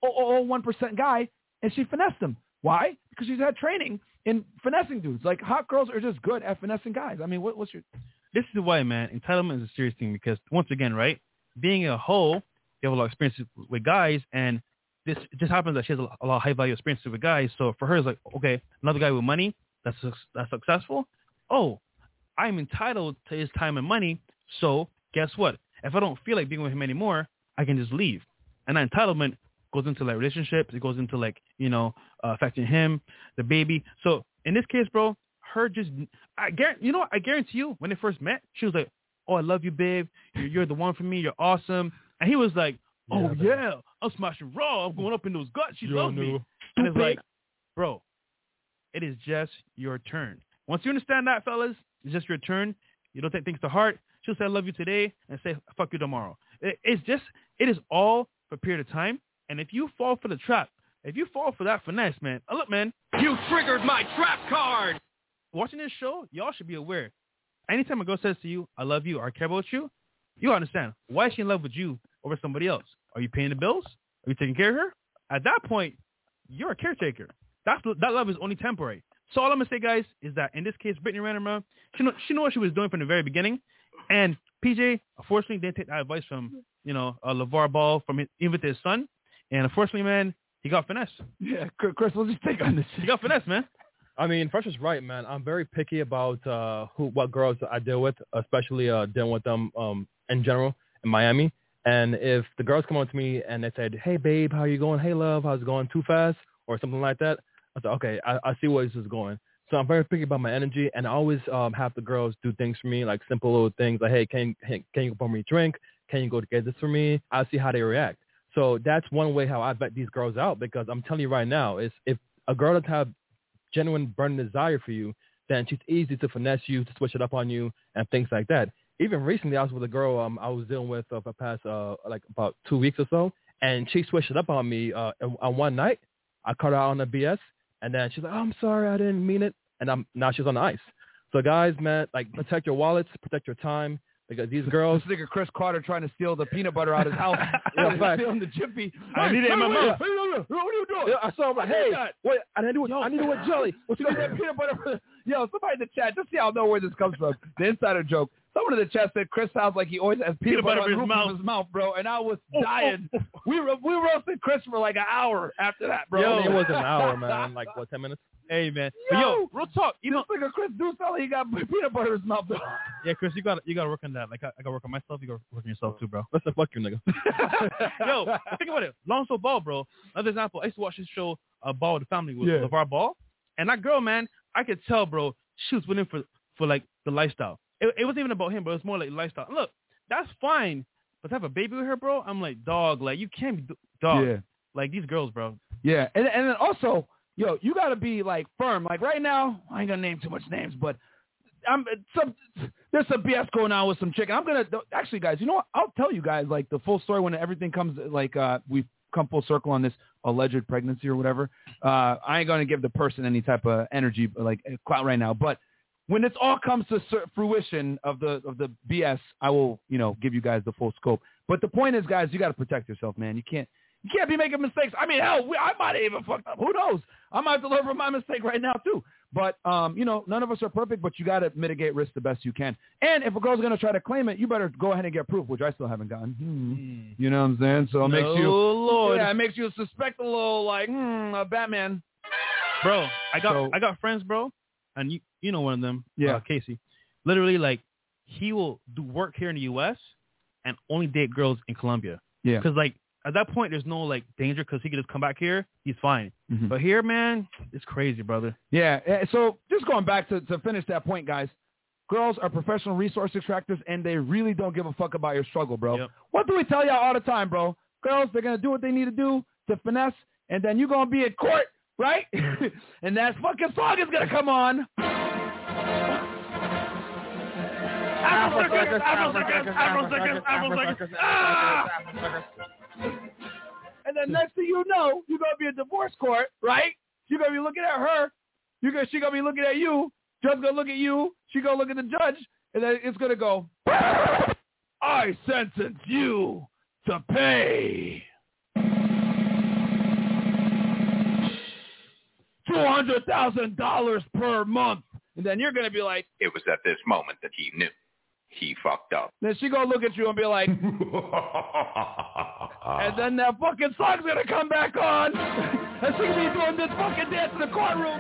0.001% guy, and she finessed him. Why? Because she's had training in finessing dudes. Like, hot girls are just good at finessing guys. I mean, what's your... This is why, man, entitlement is a serious thing because, once again, right, being a hoe, you have a lot of experience with guys, and this just happens that she has a lot of high-value experience with guys. So for her, it's like, okay, another guy with money that's successful. Oh, I'm entitled to his time and money, so guess what? If I don't feel like being with him anymore, I can just leave. And that entitlement goes into, like, relationships. It goes into, like, affecting him, the baby. So in this case, bro, her just, I guarantee you, when they first met, she was like, oh, I love you, babe. You're the one for me. You're awesome. And he was like, oh, yeah, I'm smashing raw. I'm going up in those guts. She loves me. And it's like, bro, it is just your turn. Once you understand that, fellas, it's just your turn. You don't take things to heart. She'll say, I love you today and say, fuck you tomorrow. It is all for a period of time. And if you fall for the trap, if you fall for that finesse, man, look, man. You triggered my trap card! Watching this show, y'all should be aware. Anytime a girl says to you, I love you or I care about you, you understand. Why is she in love with you over somebody else? Are you paying the bills? Are you taking care of her? At that point, you're a caretaker. That love is only temporary. So all I'm going to say, guys, is that in this case, Brittany Renner, she knew what she was doing from the very beginning. And PJ, unfortunately, didn't take that advice from, LeVar Ball, from even his son. And unfortunately, man, he got finesse. Yeah, Chris, what's your take on this? He got finesse, man. I mean, Fresh is right, man. I'm very picky about what girls I deal with, especially dealing with them in general in Miami. And if the girls come on to me and they said, hey, babe, how you going? Hey, love, how's it going? Too fast? Or something like that. I said, okay, I see where this is going. So I'm very picky about my energy, and I always have the girls do things for me, like simple little things like, hey, can you pour me a drink? Can you go to get this for me? I'll see how they react. So that's one way how I vet these girls out, because I'm telling you right now, is if a girl doesn't have genuine burning desire for you, then she's easy to finesse you, to switch it up on you, and things like that. Even recently, I was with a girl I was dealing with for the past like about 2 weeks or so, and she switched it up on me on one night. I caught her out on the BS, and then she's like, oh, I'm sorry, I didn't mean it. And now she's on the ice. So guys, man, like, protect your wallets, protect your time, because these girls. This nigga Chris Carter trying to steal the peanut butter out of his house. Stealing the Jiffy. I need it in my mouth. What are you doing? Yeah, I saw him like, hey, wait, I need it with jelly. What's that peanut butter? Yo, somebody in the chat, just see y'all know where this comes from. The insider joke. Someone in the chat said Chris sounds like he always has peanut butter in his mouth, bro. And I was dying. We roasted Chris for like an hour after that, bro. Yo, it was an hour, man. Like, what, 10 minutes? Hey, man. Yo, real talk. This nigga Chris do sound like he got peanut butter in his mouth, bro. Yeah, Chris, you got to work on that. Like, I got to work on myself. You got to work on yourself, too, bro. Listen, fuck you, nigga. Yo, think about it. Lonzo Ball, bro. Another example, I used to watch this show, Ball with the Family, with LeVar Ball. And that girl, man, I could tell, bro, she was winning for like, the lifestyle. It wasn't even about him, but it was more like lifestyle. Look, that's fine. But to have a baby with her, bro, I'm like, dog, like, you can't be, dog. Yeah. Like, these girls, bro. Yeah, and then also, yo, you got to be, like, firm. Like, right now, I ain't going to name too much names, but there's some BS going on with some chick. I'm going to, actually, guys, you know what? I'll tell you guys, like, the full story when everything comes, like, we come full circle on this alleged pregnancy or whatever. I ain't going to give the person any type of energy, like, clout right now, but when it all comes to fruition of the BS, I will, give you guys the full scope. But the point is, guys, you got to protect yourself, man. You can't be making mistakes. I mean, hell, I might have even fucked up. Who knows? I might have to learn from my mistake right now, too. But, none of us are perfect, but you got to mitigate risk the best you can. And if a girl's going to try to claim it, you better go ahead and get proof, which I still haven't gotten. You know what I'm saying? So it makes you, Lord. Yeah, it makes you suspect a little like, Batman. Bro, I got friends, bro, and you know one of them, Casey. Literally, like, he will do work here in the U.S. and only date girls in Colombia. Yeah. Because, like, at that point, there's no, like, danger because he could just come back here. He's fine. Mm-hmm. But here, man, it's crazy, brother. Yeah. So just going back to finish that point, guys, girls are professional resource extractors, and they really don't give a fuck about your struggle, bro. Yep. What do we tell y'all all the time, bro? Girls, they're going to do what they need to do to finesse, and then you're going to be in court, right? And that fucking song is going to come on. Afro circus. And then next thing you know, you're going to be in divorce court, right? You're going to be looking at her. She's going to be looking at you. Judge's going to look at you. She's going to look at the judge. And then it's going to go, I sentence you to pay $200,000 per month. And then you're going to be like, it was at this moment that he knew he fucked up. Then she going to look at you and be like, and then that fucking song's going to come back on. And she's going to be doing this fucking dance in the courtroom.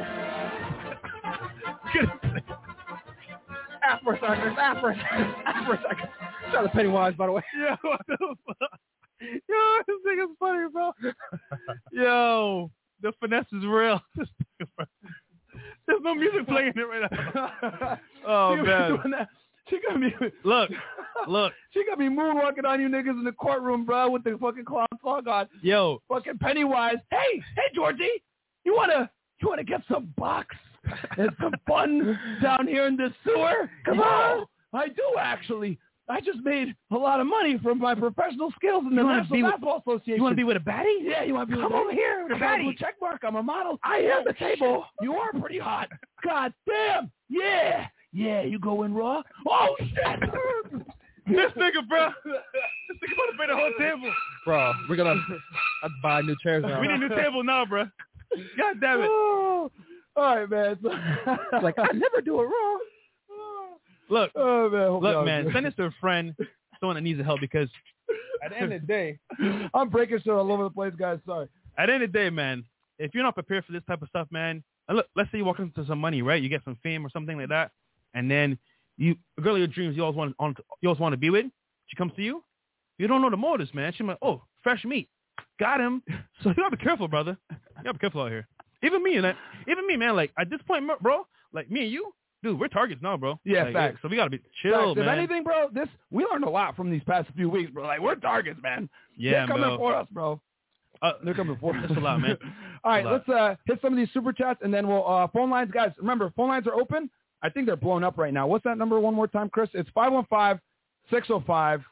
Afro circus. Shout out to Pennywise, by the way. Yo, what the fuck? Yo, this thing is funny, bro. Yo, the finesse is real. There's no music playing it right now. Oh, man. She got me. Look. She got me moonwalking on you niggas in the courtroom, bro, with the fucking clown song on. Yo, fucking Pennywise. Hey, Georgie, you wanna get some box and some fun down here in the sewer? Come on. I do actually. I just made a lot of money from my professional skills in the National Basketball Association. You want to be with a baddie? Yeah, you want to be with a baddie? Come over here with a baddie. Check mark. I'm a model. I am the table. You are pretty hot. God damn. Yeah. Yeah, you go in raw. Oh, shit. This nigga, bro. This nigga about to pay the whole table. Bro, we're going to buy new chairs now. We need a new table now, bro. God damn it. Oh. All right, man. Like, I never do it wrong. Look, man, send this to a friend, someone that needs the help, because at the end of the day, I'm breaking shit all over the place, guys. Sorry. At the end of the day, man, if you're not prepared for this type of stuff, man, and look, let's say you walk into some money, right? You get some fame or something like that, and then a girl of your dreams you always want to be with, she comes to you. You don't know the motives, man. She's like, oh, fresh meat, got him. So you gotta be careful, brother. You gotta be careful out here. Even me, man. Like at this point, bro, like me and you. Dude, we're targets now, bro. Yeah, like, facts. So we got to be chill, man. If anything, bro, we learned a lot from these past few weeks, bro. Like, we're targets, man. Yeah, They're coming for us, bro. They're coming for us. That's a lot, man. All right, let's hit some of these super chats, and then we'll phone lines. Guys, remember, phone lines are open. I think they're blown up right now. What's that number one more time, Chris? It's 515-605-97.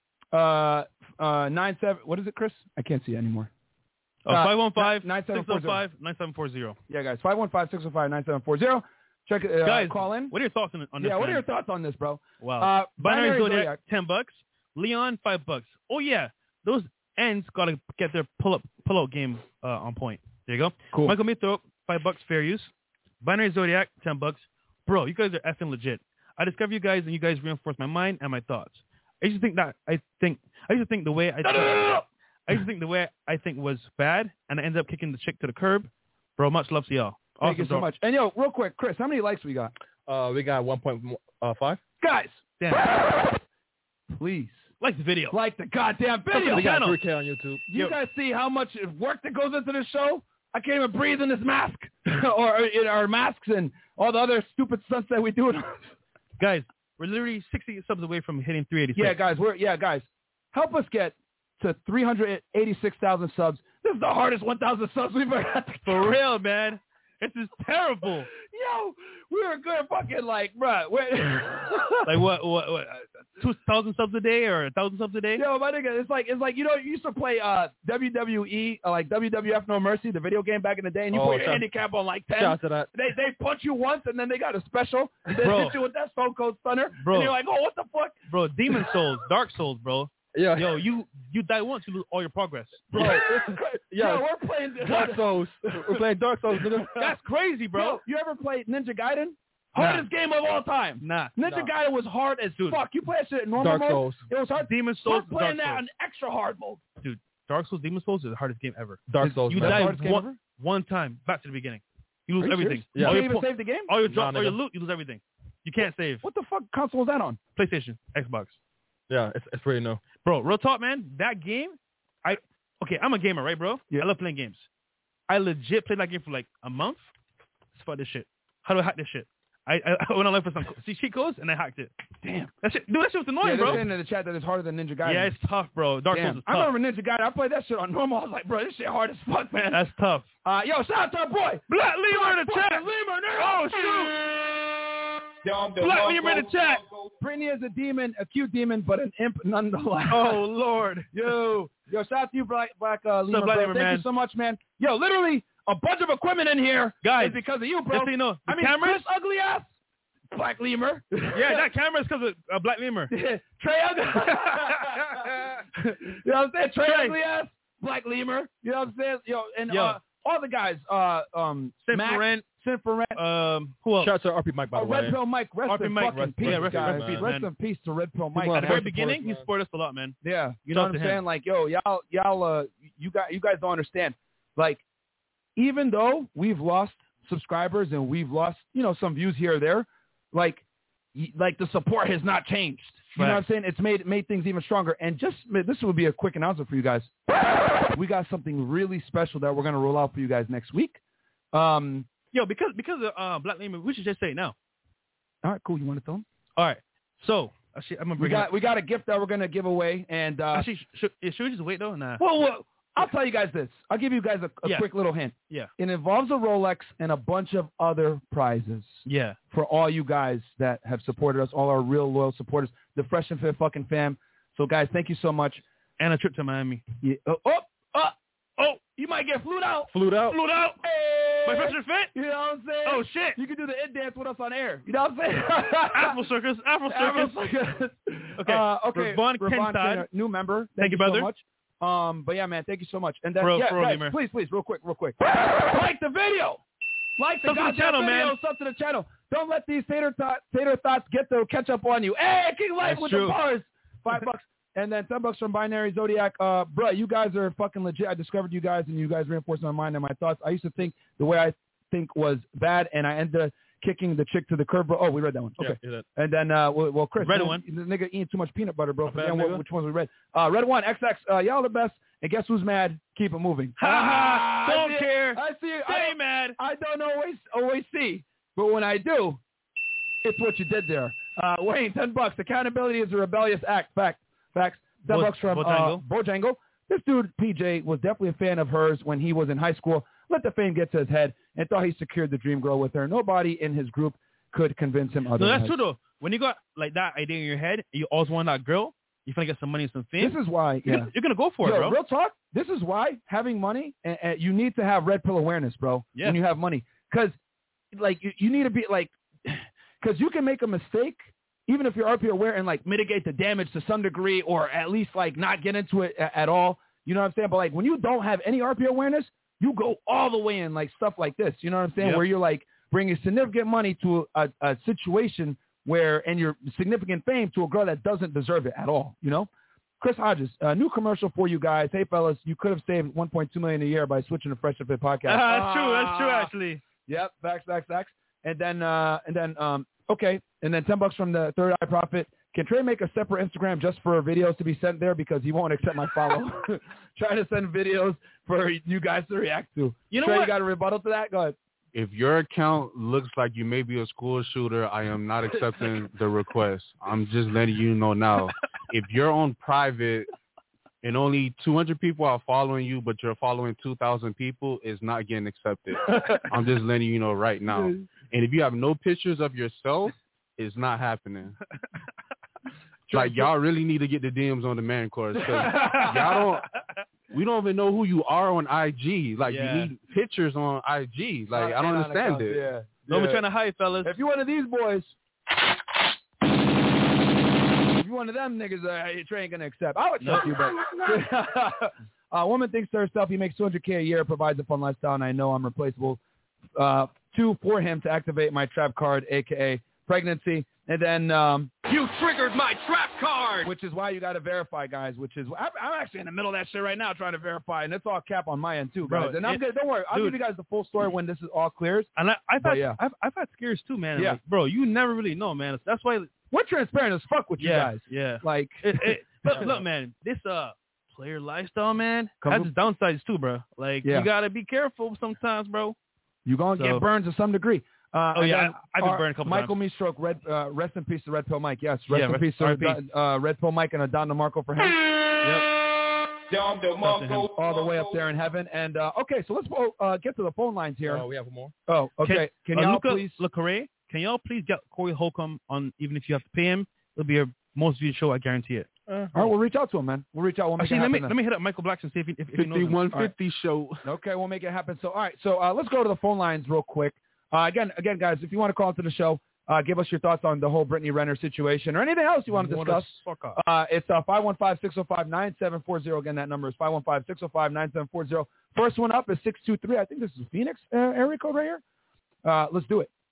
What is it, Chris? I can't see it anymore. 515-605-9740. Yeah, guys, 515-605-9740. Check it. Guys, call in. What are your thoughts on this? Yeah, what are your thoughts on this, bro? Wow. Binary Zodiac, $10. Leon, $5. Oh yeah, those ends gotta get their pull-out game on point. There you go. Cool. Michael Mithrope, $5, fair use. Binary Zodiac, $10. Bro, you guys are effing legit. I discover you guys, and you guys reinforce my mind and my thoughts. I used to think the way I think was bad, and I ended up kicking the chick to the curb. Bro, much love to y'all. Thank you so much. And yo, real quick, Chris, how many likes we got? We got 1.5. Guys, damn. Please like the video. Like the goddamn video. We got 3K on YouTube. You guys see how much work that goes into this show? I can't even breathe in this mask, or in our masks and all the other stupid stunts that we do. Guys, we're literally 60 subs away from hitting 386. Yeah, guys, help us get to 386,000 subs. This is the hardest 1,000 subs we've ever had. For real, man. This is terrible. Yo, we were good fucking like, bruh. Like what? 2,000 subs a day or 1,000 subs a day? Yo, my nigga, it's like you know, you used to play WWE, like WWF No Mercy, the video game back in the day, and you put your handicap on like 10. Shout out to that. They punch you once, and then they got a special, and they hit you with that Stone Cold Stunner, bro. And you're like, oh, what the fuck? Bro, Demon Souls, Dark Souls, bro. Yeah. Yo, you die once, you lose all your progress. Bro, Yeah. yo, we're playing Dark Souls. We're playing Dark Souls, nigga. That's crazy, bro. Yo, you ever played Ninja Gaiden? Hardest game of all time. Nah. Ninja Gaiden was hard as fuck. You play that shit in normal Dark mode. Souls. It was hard. Demon Souls. We're playing Dark that Souls. on extra hard mode. Dude, Dark Souls, Demon Souls is the hardest game ever. Dark Souls. You man. die hardest game ever? one time, back to the beginning. You lose Are you everything. serious? You All can't your even save the game? all your Nah, all your nigga. loot, you lose everything. You can't save. What the fuck console was that on? PlayStation, Xbox. Yeah, it's pretty new. Bro, real talk, man. That game, I'm a gamer, right, bro? Yeah. I love playing games. I legit played that game for like a month. Fuck this shit. How do I hack this shit? I went online for some cheat codes and I hacked it. Damn. That shit was annoying, Yeah, they're bro. saying in the chat that it's harder than Ninja Gaiden. Yeah, it's tough, bro. Dark Souls Damn. is I tough. remember Ninja Gaiden. I played that shit on normal. I was like, bro, this shit hard as fuck, man. That's tough. Yo, shout out to our boy. Black Lemur in the chat. Lemur, nigga. Oh, shoot. Black Lemur in the chat. Brittany is a demon, a cute demon, but an imp nonetheless. Oh, Lord. Yo, shout out to you, Black Lemur, Black bro. Lemur, Thank man? you so much, man. Yo, literally a bunch of equipment in here. Guys, is because of you, bro. just so you know, the I mean, cameras. Chris ugly ass, Black Lemur. Yeah, that camera is because of Black Lemur. Trey ugly. You know what I'm saying? Trey ugly ass, Black Lemur. You know what I'm saying? Yo, and all the guys. Max, Sinforent. Who else? Shout out to RP Mike, by the way. Red Pill Mike, rest RP in Mike, fucking peace, yeah, rest in guys. peace, Rest man. in peace to Red Pill Mike. People At the More very support, beginning, he man. supported us a lot, man. Yeah, you know what I'm Shout out to saying? him. Like, yo, y'all, you guys don't understand. Like, even though we've lost subscribers and we've lost, some views here or there, like the support has not changed. You know what I'm saying? It's made things even stronger. And this would be a quick announcement for you guys. We got something really special that we're gonna roll out for you guys next week. Yo, because of Black Lemur, we should just say it now. All right, cool. You want to tell them? All right. So, actually, I'm gonna bring it up. We got a gift that we're gonna give away, and Actually, should we just wait though? Nah. well, I'll tell you guys this. I'll give you guys a Yeah. quick little hint. Yeah. It involves a Rolex and a bunch of other prizes Yeah. for all you guys that have supported us, all our real loyal supporters, the Fresh and Fit fucking fam. So, guys, thank you so much. And a trip to Miami. Yeah. You might get flued out. Flued out. Flew out. Hey! My Fresh and Fit? You know what I'm saying? Oh, shit. You can do the It Dance with us on air. You know what I'm saying? Afro Circus. Okay. Okay. Ravon Kentad, Kentad. new member. Thank you, so brother. much. But yeah, man, thank you so much. And then, For guys, Lemur. please, real quick. Like the video. Like the Sub to the goddamn channel, video. man. Sub to the channel. Don't let these tater thoughts get to catch up on you. Hey, King Light That's with true. the bars. $5. And then $10 from Binary Zodiac. Bruh, you guys are fucking legit. I discovered you guys, and you guys reinforced my mind and my thoughts. I used to think the way I think was bad, and I ended up kicking the chick to the curb, bro. Oh, we read that one. Okay. Yeah, And then, well, Chris. Read man, one. The nigga eating too much peanut butter, bro. Not bad, Forgetting nigga. which ones we read. Red one, XX. Y'all the best. And guess who's mad? Keep it moving. Don't care. I see it. Stay mad. I don't always see, but when I do, it's what you did there. Wayne, $10. Accountability is a rebellious act. Facts. $10 from Bojangle. This dude, PJ, was definitely a fan of hers when he was in high school. Let the fame get to his head and thought he secured the dream girl with her. Nobody in his group could convince him No, otherwise. that's true though. When you got like that idea in your head, and you always want that girl, you finna get some money and some fame. This is why, yeah. You're gonna go for it, bro. Real talk. This is why having money, you need to have red pill awareness, bro. Yeah. When you have money, because like you need to be like, because you can make a mistake even if you're RP aware and like mitigate the damage to some degree, or at least like not get into it at all. You know what I'm saying? But like when you don't have any RP awareness, you go all the way in like stuff like this. You know what I'm saying? Yep. Where you're like bringing significant money to a situation where, and your significant fame to a girl that doesn't deserve it at all. You know? Chris Hodges, a new commercial for you guys. Hey fellas, you could have saved $1.2 million a year by switching to Fresh and Fit podcast. That's true. That's true, actually. Yep, facts. And then okay, and then $10 from the Third Eye Prophet. Can Trey make a separate Instagram just for videos to be sent there because he won't accept my follow? Trying to send videos for you guys to react to. You know Trey, what? You got a rebuttal to that? Go ahead. If your account looks like you may be a school shooter, I am not accepting the request. I'm just letting you know now. If you're on private and only 200 people are following you, but you're following 2,000 people, it's not getting accepted. I'm just letting you know right now. And if you have no pictures of yourself, it's not happening. Like, y'all really need to get the DMs on the man course. We don't even know who you are on IG. Like, Yeah. you need pictures on IG. Like, I don't understand it. Yeah. Don't be trying to hide, fellas. If you're one of these boys, you one of them niggas, Trey ain't gonna accept. I would accept you, but a woman thinks to herself, he makes $200K a year, provides a fun lifestyle, and I know I'm replaceable. 2 for him to activate my trap card, aka pregnancy, and then You triggered my trap card! which is why you got to verify, guys. Which is I'm actually in the middle of that shit right now, trying to verify, and it's all cap on my end too, guys. Bro, and I'm good. Don't worry, I'll give you guys the full story when this is all clears. And I've had yeah. I've had scares too, man. Yeah. Like, bro, you never really know, man. That's why. We're transparent as fuck with you Yeah, guys. yeah. Like, Look, man, this player lifestyle, man, Come has on. its downsides too, bro. Like, Yeah. you gotta be careful sometimes, bro. you're gonna get burned to some degree. Oh and yeah, then I've been burned a couple Michael times. Meestroke, rest in peace to Red Pill Mike. Yes, rest in peace to R.I.P. Red Pill Mike and Don DeMarco for him. Yep. All the way up there in heaven. And okay, so let's get to the phone lines here. We have more. Oh, okay. Can y'all Luca please? LeCarre, can y'all please get Corey Holcomb on, even if you have to pay him? It'll be a most viewed show, I guarantee it. All right, we'll reach out to him, man. We'll reach out. We'll make Actually, it happen. let me hit up Michael Blackson, see if he knows him. 5150 show. Okay, we'll make it happen. So, all right. So let's go to the phone lines real quick. Again, guys, if you want to call into the show, give us your thoughts on the whole Brittany Renner situation or anything else you want to discuss. It's 515-605-9740. Again, that number is 515-605-9740. First one up is 623. I think this is Phoenix area code right here. Let's do it.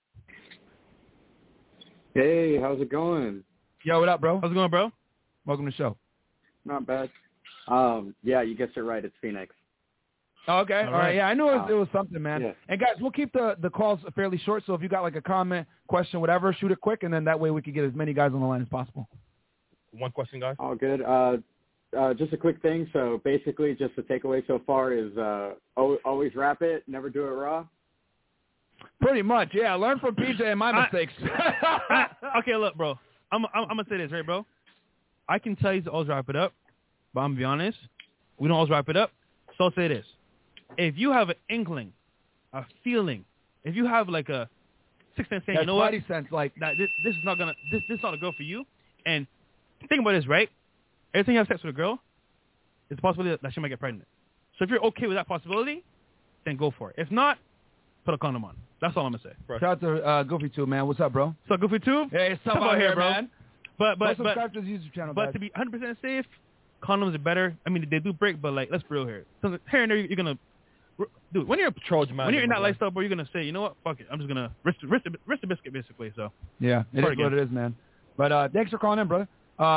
Hey, how's it going? Yo, what up, bro? How's it going, bro? Welcome to the show. Not bad. Yeah, you guessed it right. It's Phoenix. Oh, okay. All right. Yeah, I knew it was something, man. Yeah. And, guys, we'll keep the calls fairly short. So if you got, like, a comment, question, whatever, shoot it quick, and then that way we can get as many guys on the line as possible. One question, guys. All good. Just a quick thing. So basically just the takeaway so far is always wrap it, never do it raw. Pretty much, yeah. Learn from PJ and my mistakes. Okay, look, bro. I'm going to say this, right, bro? I can tell you to always wrap it up, but I'm going to be honest. We don't always wrap it up. So I'll say this. If you have an inkling, a feeling, if you have like a sixth sense saying, you know what, sense, like that this is not gonna, this is not a girl for you. And think about this, right? Every time you have sex with a girl, it's a possibility that she might get pregnant. So if you're okay with that possibility, then go for it. If not, put a condom on. That's all I'm gonna say. Shout out to Goofy Tube, man. What's up, bro? So Goofy Tube, hey, it's up out here, bro. Man. But subscribe to his YouTube channel. But guys. to be 100% safe, condoms are better. I mean, they do break, but like, let's be real here. So here and there, you're gonna, dude. When you're in that lifestyle, bro, you're gonna say, you know what, fuck it, I'm just gonna risk the biscuit, basically. So yeah, it is what it is, man. But thanks for calling in, brother.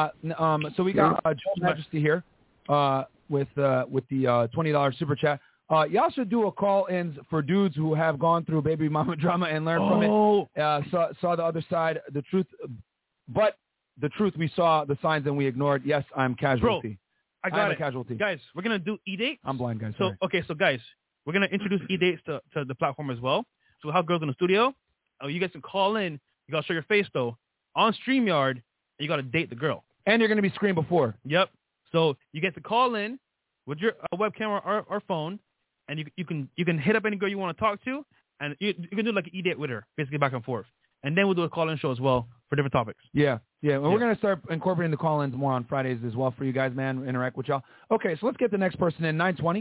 So we got Joe Majesty here with the $20 super chat. Y'all should do a call-ins for dudes who have gone through baby mama drama and learned from it. Saw the other side, the truth, but the truth, we saw the signs and we ignored. Yes, I'm casualty. Bro, I got I'm it. a casualty. Guys, we're going to do e-dates. I'm blind, guys. So, okay, so guys, we're going to introduce e-dates to the platform as well. So we'll have girls in the studio. You guys can call in. You got to show your face, though, on StreamYard, and you got to date the girl. And you're going to be screened before. Yep. So you get to call in with your webcam or phone, and you can hit up any girl you want to talk to, and you can do like an e-date with her, basically back and forth. And then we'll do a call-in show as well for different topics. Yeah. And we're going to start incorporating the call-ins more on Fridays as well for you guys, man. Interact with y'all. Okay, so let's get the next person in. 920.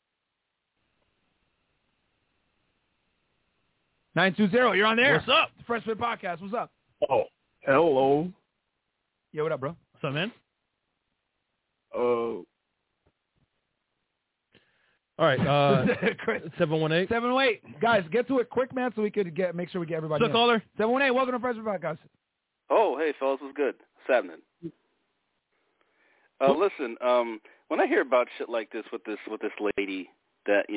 920, you're on there. What's up? The Freshman Podcast. What's up? Oh, hello. Yeah, what up, bro? What's up, man? All right, 718. 718. Guys, get to it quick, man, so we could make sure we get everybody. What's up, caller? 718. Welcome to Freshman Podcast. Oh, hey, fellas, what's good? What's happening? Listen, when I hear about shit like this with this lady, that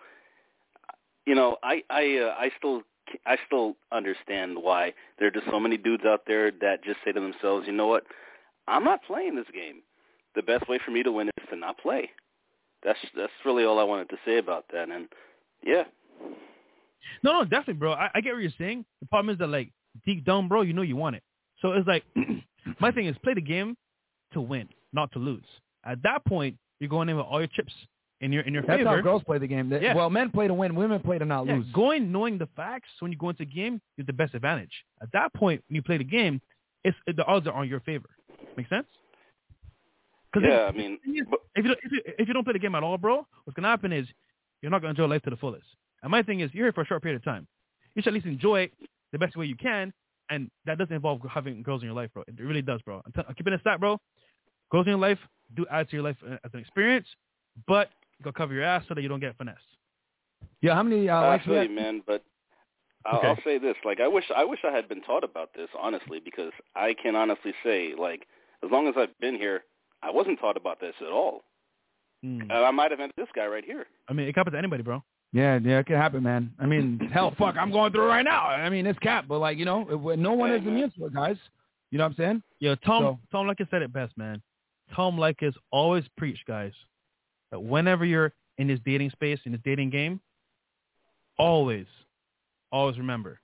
I still understand why there are just so many dudes out there that just say to themselves, you know what, I'm not playing this game. The best way for me to win is to not play. That's really all I wanted to say about that, and yeah. No, definitely, bro. I get what you're saying. The problem is that, like, deep down, bro, you know you want it. So it's like, my thing is play the game to win, not to lose. At that point, you're going in with all your chips in your favor. That's how girls play the game. Yeah. Well, men play to win, women play to not lose. Going knowing the facts, when you go into a game, you have the best advantage. At that point, when you play the game, the odds are on your favor. Make sense? Yeah, if you don't play the game at all, bro, what's gonna happen is you're not gonna enjoy life to the fullest. And my thing is, you're here for a short period of time. You should at least enjoy it the best way you can, And that doesn't involve having girls in your life, bro. It really does, bro. I'm keeping it stat, bro. Girls in your life do add to your life as an experience, but you gotta cover your ass so that you don't get finessed. Yeah, how many likes Absolutely, man. But I'll say this: like, I wish I had been taught about this, honestly, because I can honestly say, like, as long as I've been here, I wasn't taught about this at all. I might have met this guy right here. I mean, it happens to anybody, bro. Yeah, it can happen, man. I mean, hell, fuck, I'm going through it right now. I mean, it's cap, but like, no one is immune to it, guys. You know what I'm saying? Yeah, Tom Leykis said it best, man. Tom Leykis always preached, guys, that whenever you're in this dating space, in this dating game, always remember.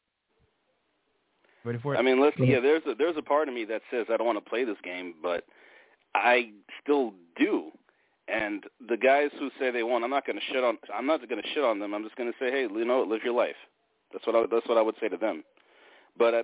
Ready for it? I mean, listen, yeah, there's a part of me that says I don't want to play this game, but I still do. And the guys who say they won't, I'm not going to shit on them. I'm just going to say, hey, live your life. That's what I would say to them. But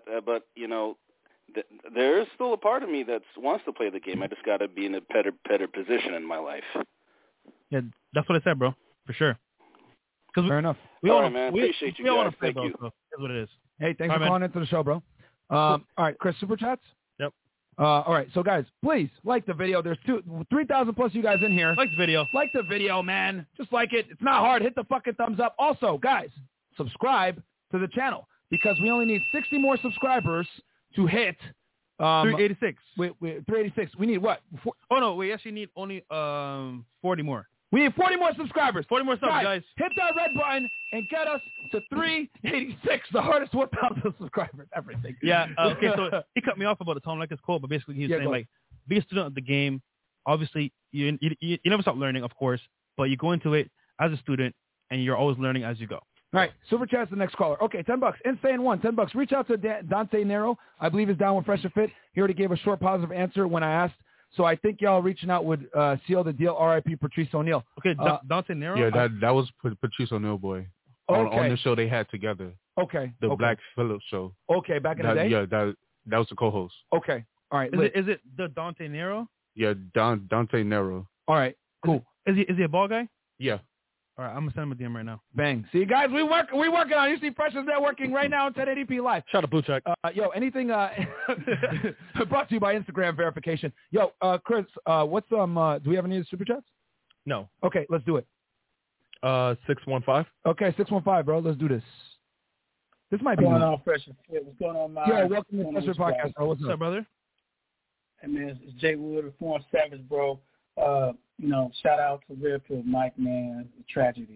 there is still a part of me that wants to play the game. I just got to be in a better position in my life. Yeah, that's what I said, bro, for sure. Fair enough. All right, man. Appreciate you guys. Thank you. That's what it is. Hey, thanks for calling into the show, bro. All right, Chris, super chats? Yep. All right, so guys, please like the video. There's 3,000 plus you guys in here. Like the video. Like the video, man. Just like it. It's not hard. Hit the fucking thumbs up. Also, guys, subscribe to the channel because we only need 60 more subscribers to hit 386. Wait, 386. We need what? We actually need only 40 more. We need 40 more subscribers. 40 more subs, guys. Hit that red button and get us to 386, the hardest 1,000 subscribers ever. Yeah, okay, so he cut me off about the Tom Leykis quote, but basically he was saying, like, be a student of the game. Obviously, you never stop learning, of course, but you go into it as a student, and you're always learning as you go. All right, super chat's the next caller. Okay, $10. Insane one, $10. Reach out to Dante Nero. I believe he's down with Fresh and Fit. He already gave a short positive answer when I asked. So I think y'all reaching out would seal the deal. R.I.P. Patrice O'Neal. Okay, Dante Nero? Yeah, that was Patrice O'Neal, boy. On the show they had together. Okay. The Black Phillip show. Okay, back in the day? Yeah, that was the co-host. Okay. All right. Is it the Dante Nero? Yeah, Dante Nero. All right. Cool. Is he a ball guy? Yeah. All right, I'm going to send him a DM right now. Bang. See, guys, we working on it. You see Precious Networking right now on 1080p Live. Shout out Blue Check. Anything brought to you by Instagram verification. Chris, what's do we have any super chats? No. Okay, let's do it. 615. Okay, 615, bro. Let's do this. This might be... What's going on, Fresh and Fit? What's going on, Myron? Yeah, welcome to the Fresh Podcast, bro. What's up, brother? Hey, man, it's Jay Wood, Reform Savage, bro. Shout out to Redfield Mike, man, the tragedy.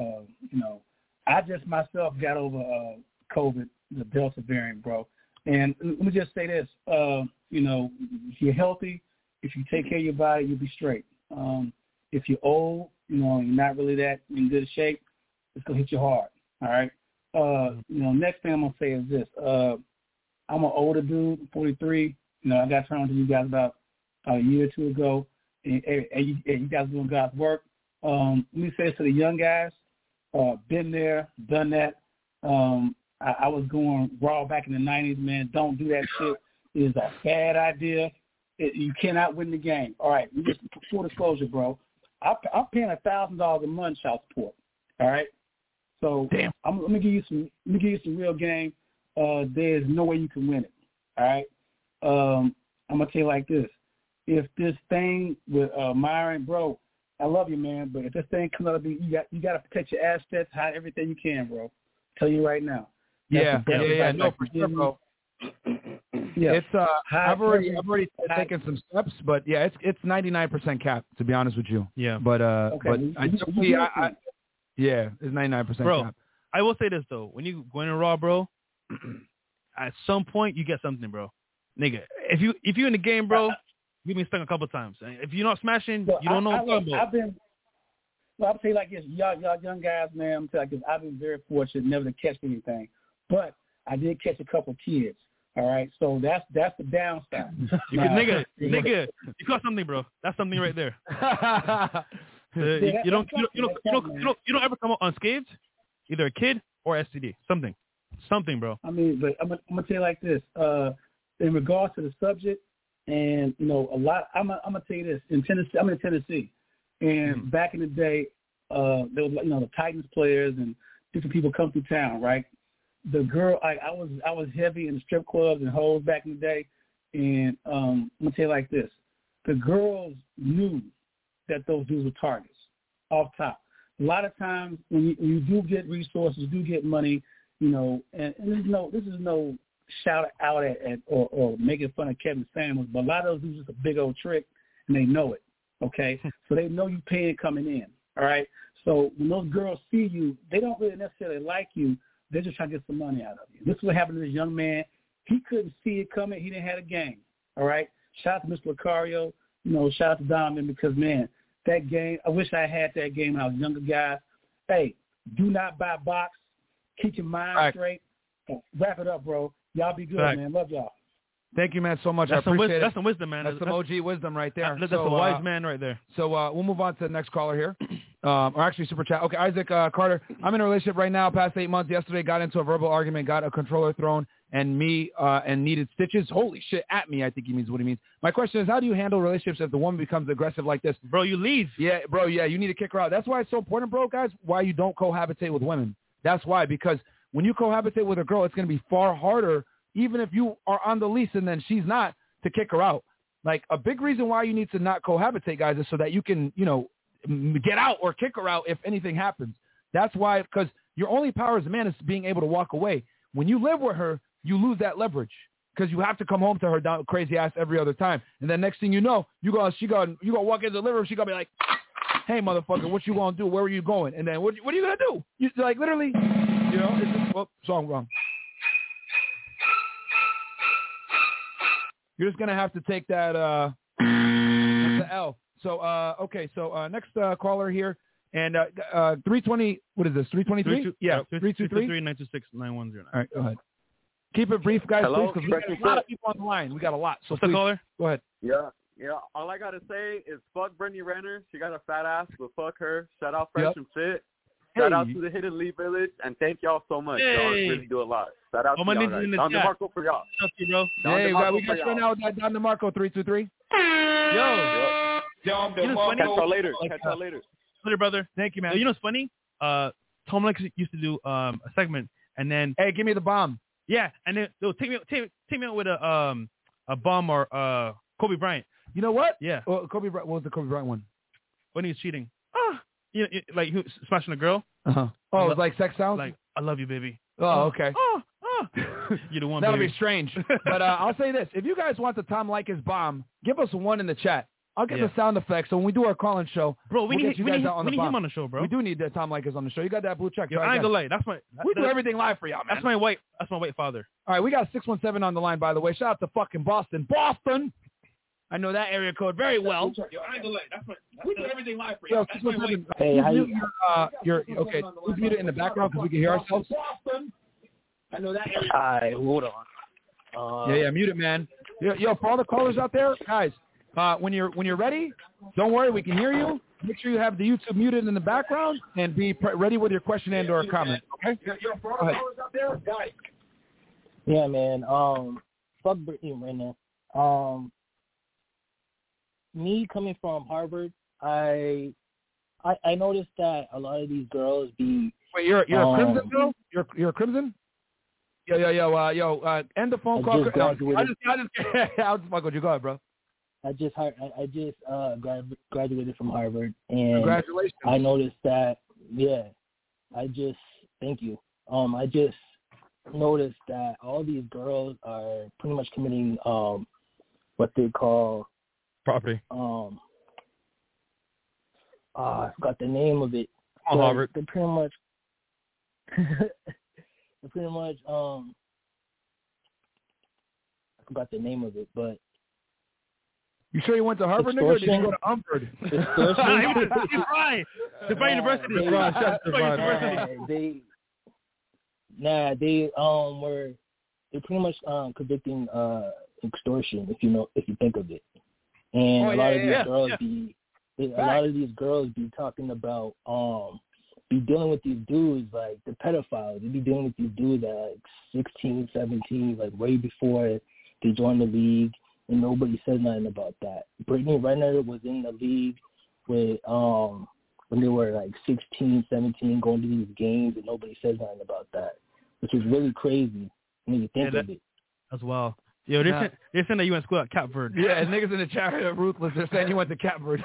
I just myself got over COVID, the Delta variant, bro. And let me just say this, if you're healthy, if you take care of your body, you'll be straight. If you're old, you're not really that in good shape, it's going to hit you hard, all right? Next thing I'm going to say is this. I'm an older dude, 43. I got turned to you guys about a year or two ago. And you guys doing God's work. Let me say this to the young guys. Been there, done that. I was going raw back in the 90s, man. Don't do that shit. It is a bad idea. You cannot win the game. All right, just full disclosure, bro. I'm paying $1,000 a month child support. All right. So let me give you some real game. There's no way you can win it. All right. I'm gonna tell you like this. If this thing with Myron, bro, I love you, man, but if this thing comes out to be, you got to protect your assets, hide everything you can, bro. Tell you right now. Yeah, no, for sure, bro. Yeah, it's I've already taken some steps, but yeah, it's 99% cap, to be honest with you. Yeah, but it's 99% bro, cap. I will say this though, when you go in raw, bro, at some point you get something, bro. Nigga, if you in the game, bro. You've been stung a couple of times. If you're not smashing, you don't know what I'm talking about. I'll tell you like this, y'all young guys, man, I'm telling you like this, I've been very fortunate never to catch anything. But I did catch a couple of kids. All right. So that's the downside. Nigga, you caught something, bro. That's something right there. You don't ever come out unscathed, either a kid or STD. Something, bro. I mean, but I'm gonna tell you like this, in regards to the subject. And, a lot, I'm going to tell you this. In Tennessee, I'm in Tennessee. And back in the day, there was, the Titans players and different people come through town, right? the girl, I was heavy in the strip clubs and hoes back in the day, and I'm gonna tell you like this: the girls knew that those dudes were targets off top. A lot of times when you do get resources, you do get money, you know, and this is no shout out at or making fun of Kevin Samuels, but a lot of those dudes just a big old trick, and they know it. Okay, so they know you paying coming in. All right, so when those girls see you, they don't really necessarily like you. They're just trying to get some money out of you. This is what happened to this young man. He couldn't see it coming. He didn't have a game. All right, shout out to Mr. Lucario. You know, shout out to Donovan because man, that game. I wish I had that game when I was a younger guy. Hey, do not buy box. Keep your mind straight. Wrap it up, bro. Y'all be good, man. Love y'all. Thank you, man, so much. I appreciate it. That's some wisdom, man. That's some OG wisdom right there. That's a wise man right there. So we'll move on to the next caller here. Or actually, super chat. Okay, Isaac Carter. I'm in a relationship right now, past 8 months. Yesterday, got into a verbal argument, got a controller thrown, and needed stitches. Holy shit, at me, I think he means what he means. My question is, how do you handle relationships if the woman becomes aggressive like this? Bro, you leave. Yeah, bro, yeah, you need to kick her out. That's why it's so important, bro, guys, why you don't cohabitate with women. That's why, because when you cohabitate with a girl, it's going to be far harder, even if you are on the lease and then she's not, to kick her out. Like, a big reason why you need to not cohabitate, guys, is so that you can, you know, get out or kick her out if anything happens. That's why, because your only power as a man is being able to walk away. When you live with her, you lose that leverage because you have to come home to her down crazy ass every other time. And then next thing you know, you gonna walk into the living room, she gonna be like, hey, motherfucker, what you gonna do? Where are you going? And then what are you gonna do? You like literally, you know, it's just, song wrong. You're just gonna have to take that the L. So okay, so next caller here, and 320. What is this? 323? Yeah, 323-926-9109. All right, go ahead. Keep it brief, guys, Hello? please, because we got a lot of people on the line. We got a lot. So what's the caller? Go ahead. Yeah. All I gotta say is fuck Brittany Renner. She got a fat ass, but fuck her. Shout out Fresh and Fit. Shout out to the Hidden Lee Village, and thank y'all so much. Y'all really do a lot. Shout out to y'all guys. Don DeMarco for y'all. Hey, we got you right now with that Don DeMarco 323. Yo. Catch y'all later. Later, brother. Thank you, man. You know what's funny? Tom Lex used to do a segment, and then hey, give me the bomb. Yeah, and then they'll take me out with a bomb or Kobe Bryant. You know what? Yeah. Well, Kobe Bryant. What was the Kobe Bryant one? When he was cheating. You know, like he was smashing a girl. Oh, it was like sex sounds. Like I love you, baby. Oh, okay. You're the one. That'll baby. be strange. But I'll say this: if you guys want the Tom Leykis bomb, give us one in the chat. I'll get the sound effects. So when we do our call-in show, bro, we need him on the show, bro. We do need Tom Leykis on the show. You got that blue check. Yo, I ain't gonna lie. We do everything live for y'all, man. That's my white father. All right, we got 617 on the line, by the way. Shout out to fucking Boston. I know that area code very well. Yo, I ain't gonna lie. We do everything live for y'all. Hey, how you? You're okay. Please mute it in the background because we can hear ourselves. I know that area. All right, hold on. Yeah, mute it, man. Yo, for all the callers out there, guys, when you're ready, don't worry, we can hear you. Make sure you have the YouTube muted in the background and be ready with your question and or comment. Okay. Yo, for all the callers out there, guys. Yeah, man. Fuck Brittany Renner. Me coming from Harvard, I noticed that a lot of these girls be. Wait, you're a Crimson girl? You're a Crimson? Yo, end the phone call. I'll just fuck with you. Go ahead, bro. I just graduated from Harvard, and congratulations. I noticed that. Yeah, thank you. I just noticed that all these girls are pretty much committing what they call property. I forgot the name of it. Harvard. They're pretty much. I forgot the name of it, but. You sure you went to Harvard, nigga, or did you go to Umford? DeVry University. They're pretty much convicting extortion, if you think of it. And a lot of these girls be talking about be dealing with these dudes like the pedophiles. They be dealing with these dudes at like 16, 17, like way before they joined the league. And nobody says nothing about that. Brittany Renner was in the league with when they were like 16, 17, going to these games, and nobody says nothing about that. which is really crazy when you think of it. As well. Yo, they're saying that you went to school at Cap Verde. Yeah, niggas in the chat are ruthless. They're saying you went to Cap Verde.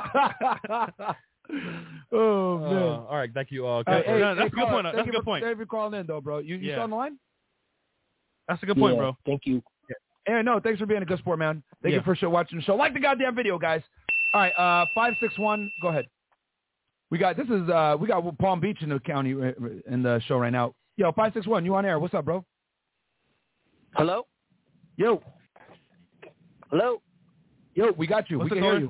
Oh, man. All right, thank you. That's a good point. That's a good point. Thank you for calling in, though, bro. You still on the line? That's a good point, bro. Thank you. Yeah, no, thanks for being a good sport, man. Thank you for watching the show. Like the goddamn video, guys. All right, 561. Go ahead. We got Palm Beach in the county in the show right now. Yo, 561, you on air? What's up, bro? Hello. Yo. Hello. Yo, we got you. We can hear you.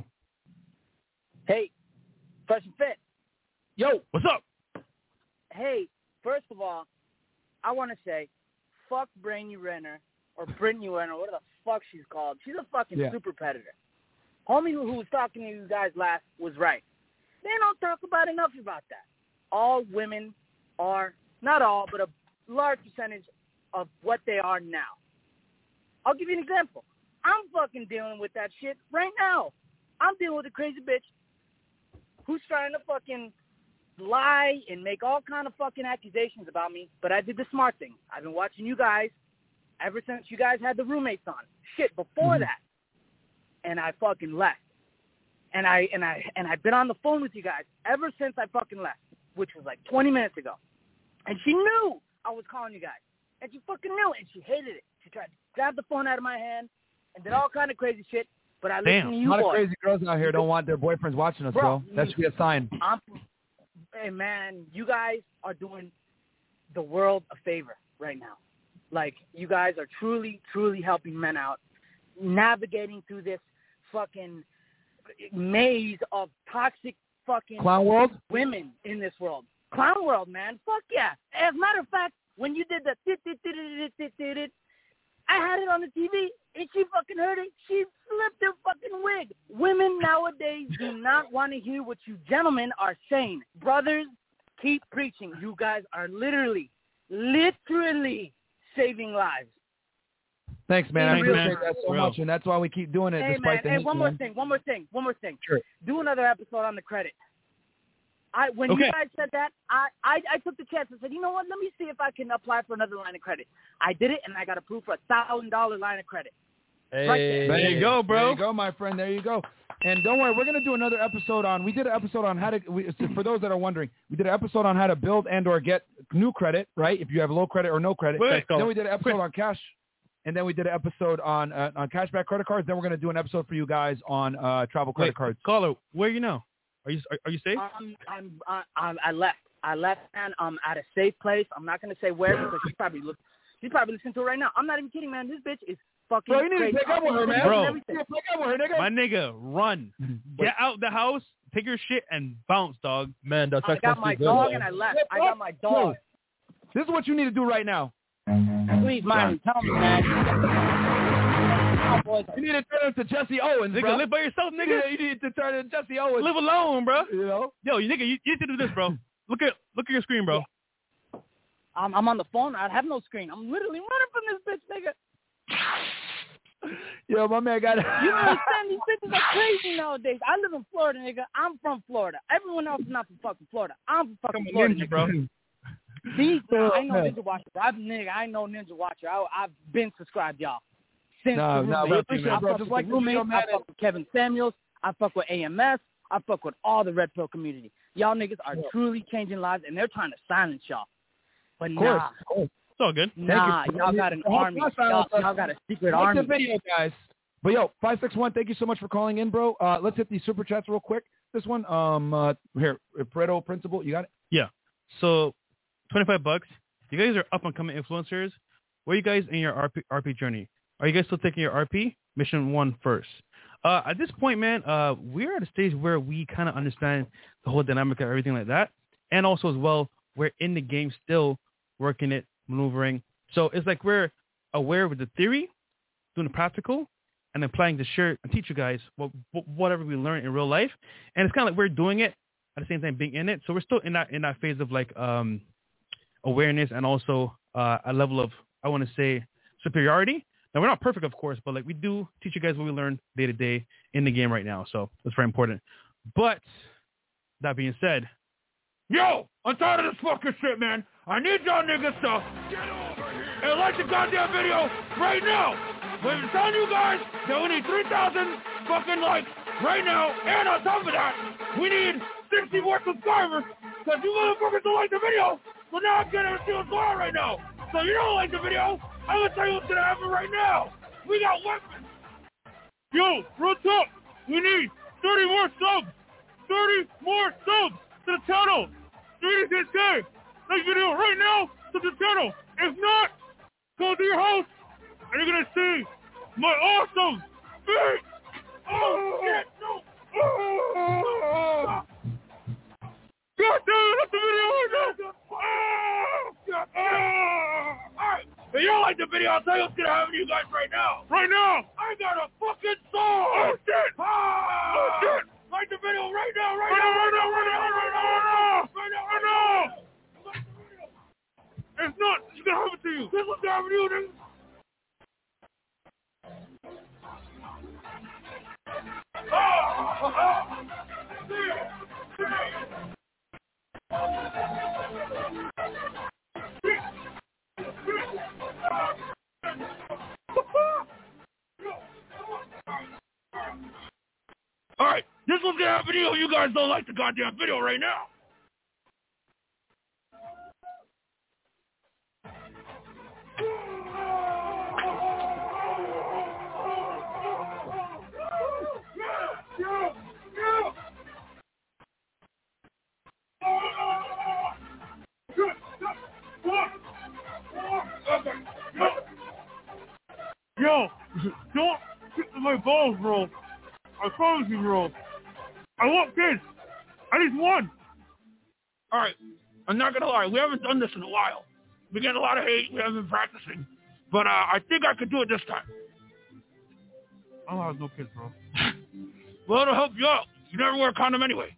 Hey, Fresh and Fit. Yo, what's up? Hey, first of all, I want to say, fuck Brittany Renner, or Brittany Renner, whatever the fuck she's called. She's a fucking super predator. Homie who was talking to you guys last was right. They don't talk about enough about that. All women are, not all, but a large percentage of what they are now. I'll give you an example. I'm fucking dealing with that shit right now. I'm dealing with a crazy bitch who's trying to fucking lie and make all kind of fucking accusations about me, but I did the smart thing. I've been watching you guys ever since you guys had the roommates on. Shit, before that. And I fucking left. And I've been on the phone with you guys ever since I fucking left, which was like 20 minutes ago. And she knew I was calling you guys. And she fucking knew it, and she hated it. She tried to grab the phone out of my hand and did all kind of crazy shit. But I listened to you, a lot boys. of crazy girls out here don't want their boyfriends watching us, bro. That should be a sign. Hey, man, you guys are doing the world a favor right now. Like, you guys are truly, truly helping men out, navigating through this fucking maze of toxic fucking clown world women in this world. Clown world, man. Fuck yeah. As a matter of fact, when you did the I had it on the TV, and she fucking heard it. She flipped her fucking wig. Women nowadays do not want to hear what you gentlemen are saying. Brothers, keep preaching. You guys are literally saving lives. Thanks, man. I appreciate that so much, and that's why we keep doing it. Hey, despite man. The One more thing. Sure. Do another episode on the credit. When you guys said that, I took the chance and said, you know what? Let me see if I can apply for another line of credit. I did it, and I got approved for a $1,000 line of credit. Hey, right there you go, bro. There you go, my friend. There you go. And don't worry, we're going to do another episode on, we did an episode on how to, for those that are wondering, we did an episode on how to build and or get new credit, right? If you have low credit or no credit. Then we did an episode on cash. And then we did an episode on cashback credit cards. Then we're going to do an episode for you guys on travel credit cards. Caller, where are you now? Are you safe? I left. And I'm at a safe place. I'm not going to say where because she's probably listening to it right now. I'm not even kidding, man. This bitch is fucking crazy. Bro, you need to pick up with her, man. Bro, my nigga, run. Get out the house, take your shit, and bounce, dog. Man, that's I got my dog and I left. I got my dog. This is what you need to do right now. Please, Myron, tell me, man. You need to turn into Jesse Owens, nigga. Bro. Live by yourself, nigga. You need to turn into Jesse Owens. Live alone, bro. You know? Yo, you need to do this, bro. Look at your screen, bro. I'm on the phone. I have no screen. I'm literally running from this bitch, nigga. Yo, my man got it. You understand? These bitches are crazy nowadays. I live in Florida, nigga. I'm from Florida. Everyone else is not from fucking Florida. I'm from fucking Florida, ninja, bro. I know Ninja Watcher. I know Ninja Watcher. I've been subscribed, y'all. Since we appreciate it, bro. Just like roommate, I fuck with Kevin Samuels. I fuck with AMS. I fuck with all the Red Pill community. Y'all niggas are truly changing lives, and they're trying to silence y'all. But nah. It's all good. Nah, y'all got an army. Y'all got a secret army. Like the video, guys. But yo, 561, thank you so much for calling in, bro. Let's hit these super chats real quick. This one, here, Pareto Principle, you got it? Yeah. So, $25. You guys are up and coming influencers. Where are you guys in your RP journey? Are you guys still taking your RP? Mission 1 first. At this point, man, we're at a stage where we kind of understand the whole dynamic of everything like that. And also as well, we're in the game still working it, maneuvering. So it's like we're aware with the theory, doing the practical, and applying to share and teach you guys whatever we learn in real life. And it's kind of like we're doing it at the same time being in it. So we're still in that phase of like awareness and also a level of, I want to say, superiority. Now, we're not perfect, of course, but like we do teach you guys what we learn day to day in the game right now. So that's very important. But that being said, yo, I'm tired of this fucking shit, man. I need y'all niggas to get over here and like the goddamn video right now. We've been telling you guys that we need 3,000 fucking likes right now. And on top of that, we need 60 more subscribers because you motherfuckers don't like the video. So now I'm gonna see what's going on right now. So you don't like the video, I'm gonna tell you what's gonna happen right now. We got weapons. Yo, real talk. We need 30 more subs. 30 more subs to the channel. 36K. Like video right now to the channel. If not, go to your house and you're gonna see my awesome feet. Oh shit, no. God damn it, that's the video right now. Alright, if you don't like the video, I'll tell you what's gonna happen to you guys right now. Right now, I got a fucking sword. Oh shit. Oh shit. Like the video right now, right now. It's not. It's gonna happen to you. This is what's gonna happen to you, nigga. Alright, this is what's gonna happen to you if you guys don't like the goddamn video right now. Yo, don't kick my balls, bro. I promise you, bro. I want kids. At least one. Alright, I'm not gonna lie. We haven't done this in a while. We get a lot of hate. We haven't been practicing. But I think I could do it this time. I don't have no kids, bro. Well, it'll help you out. You never wear a condom anyway.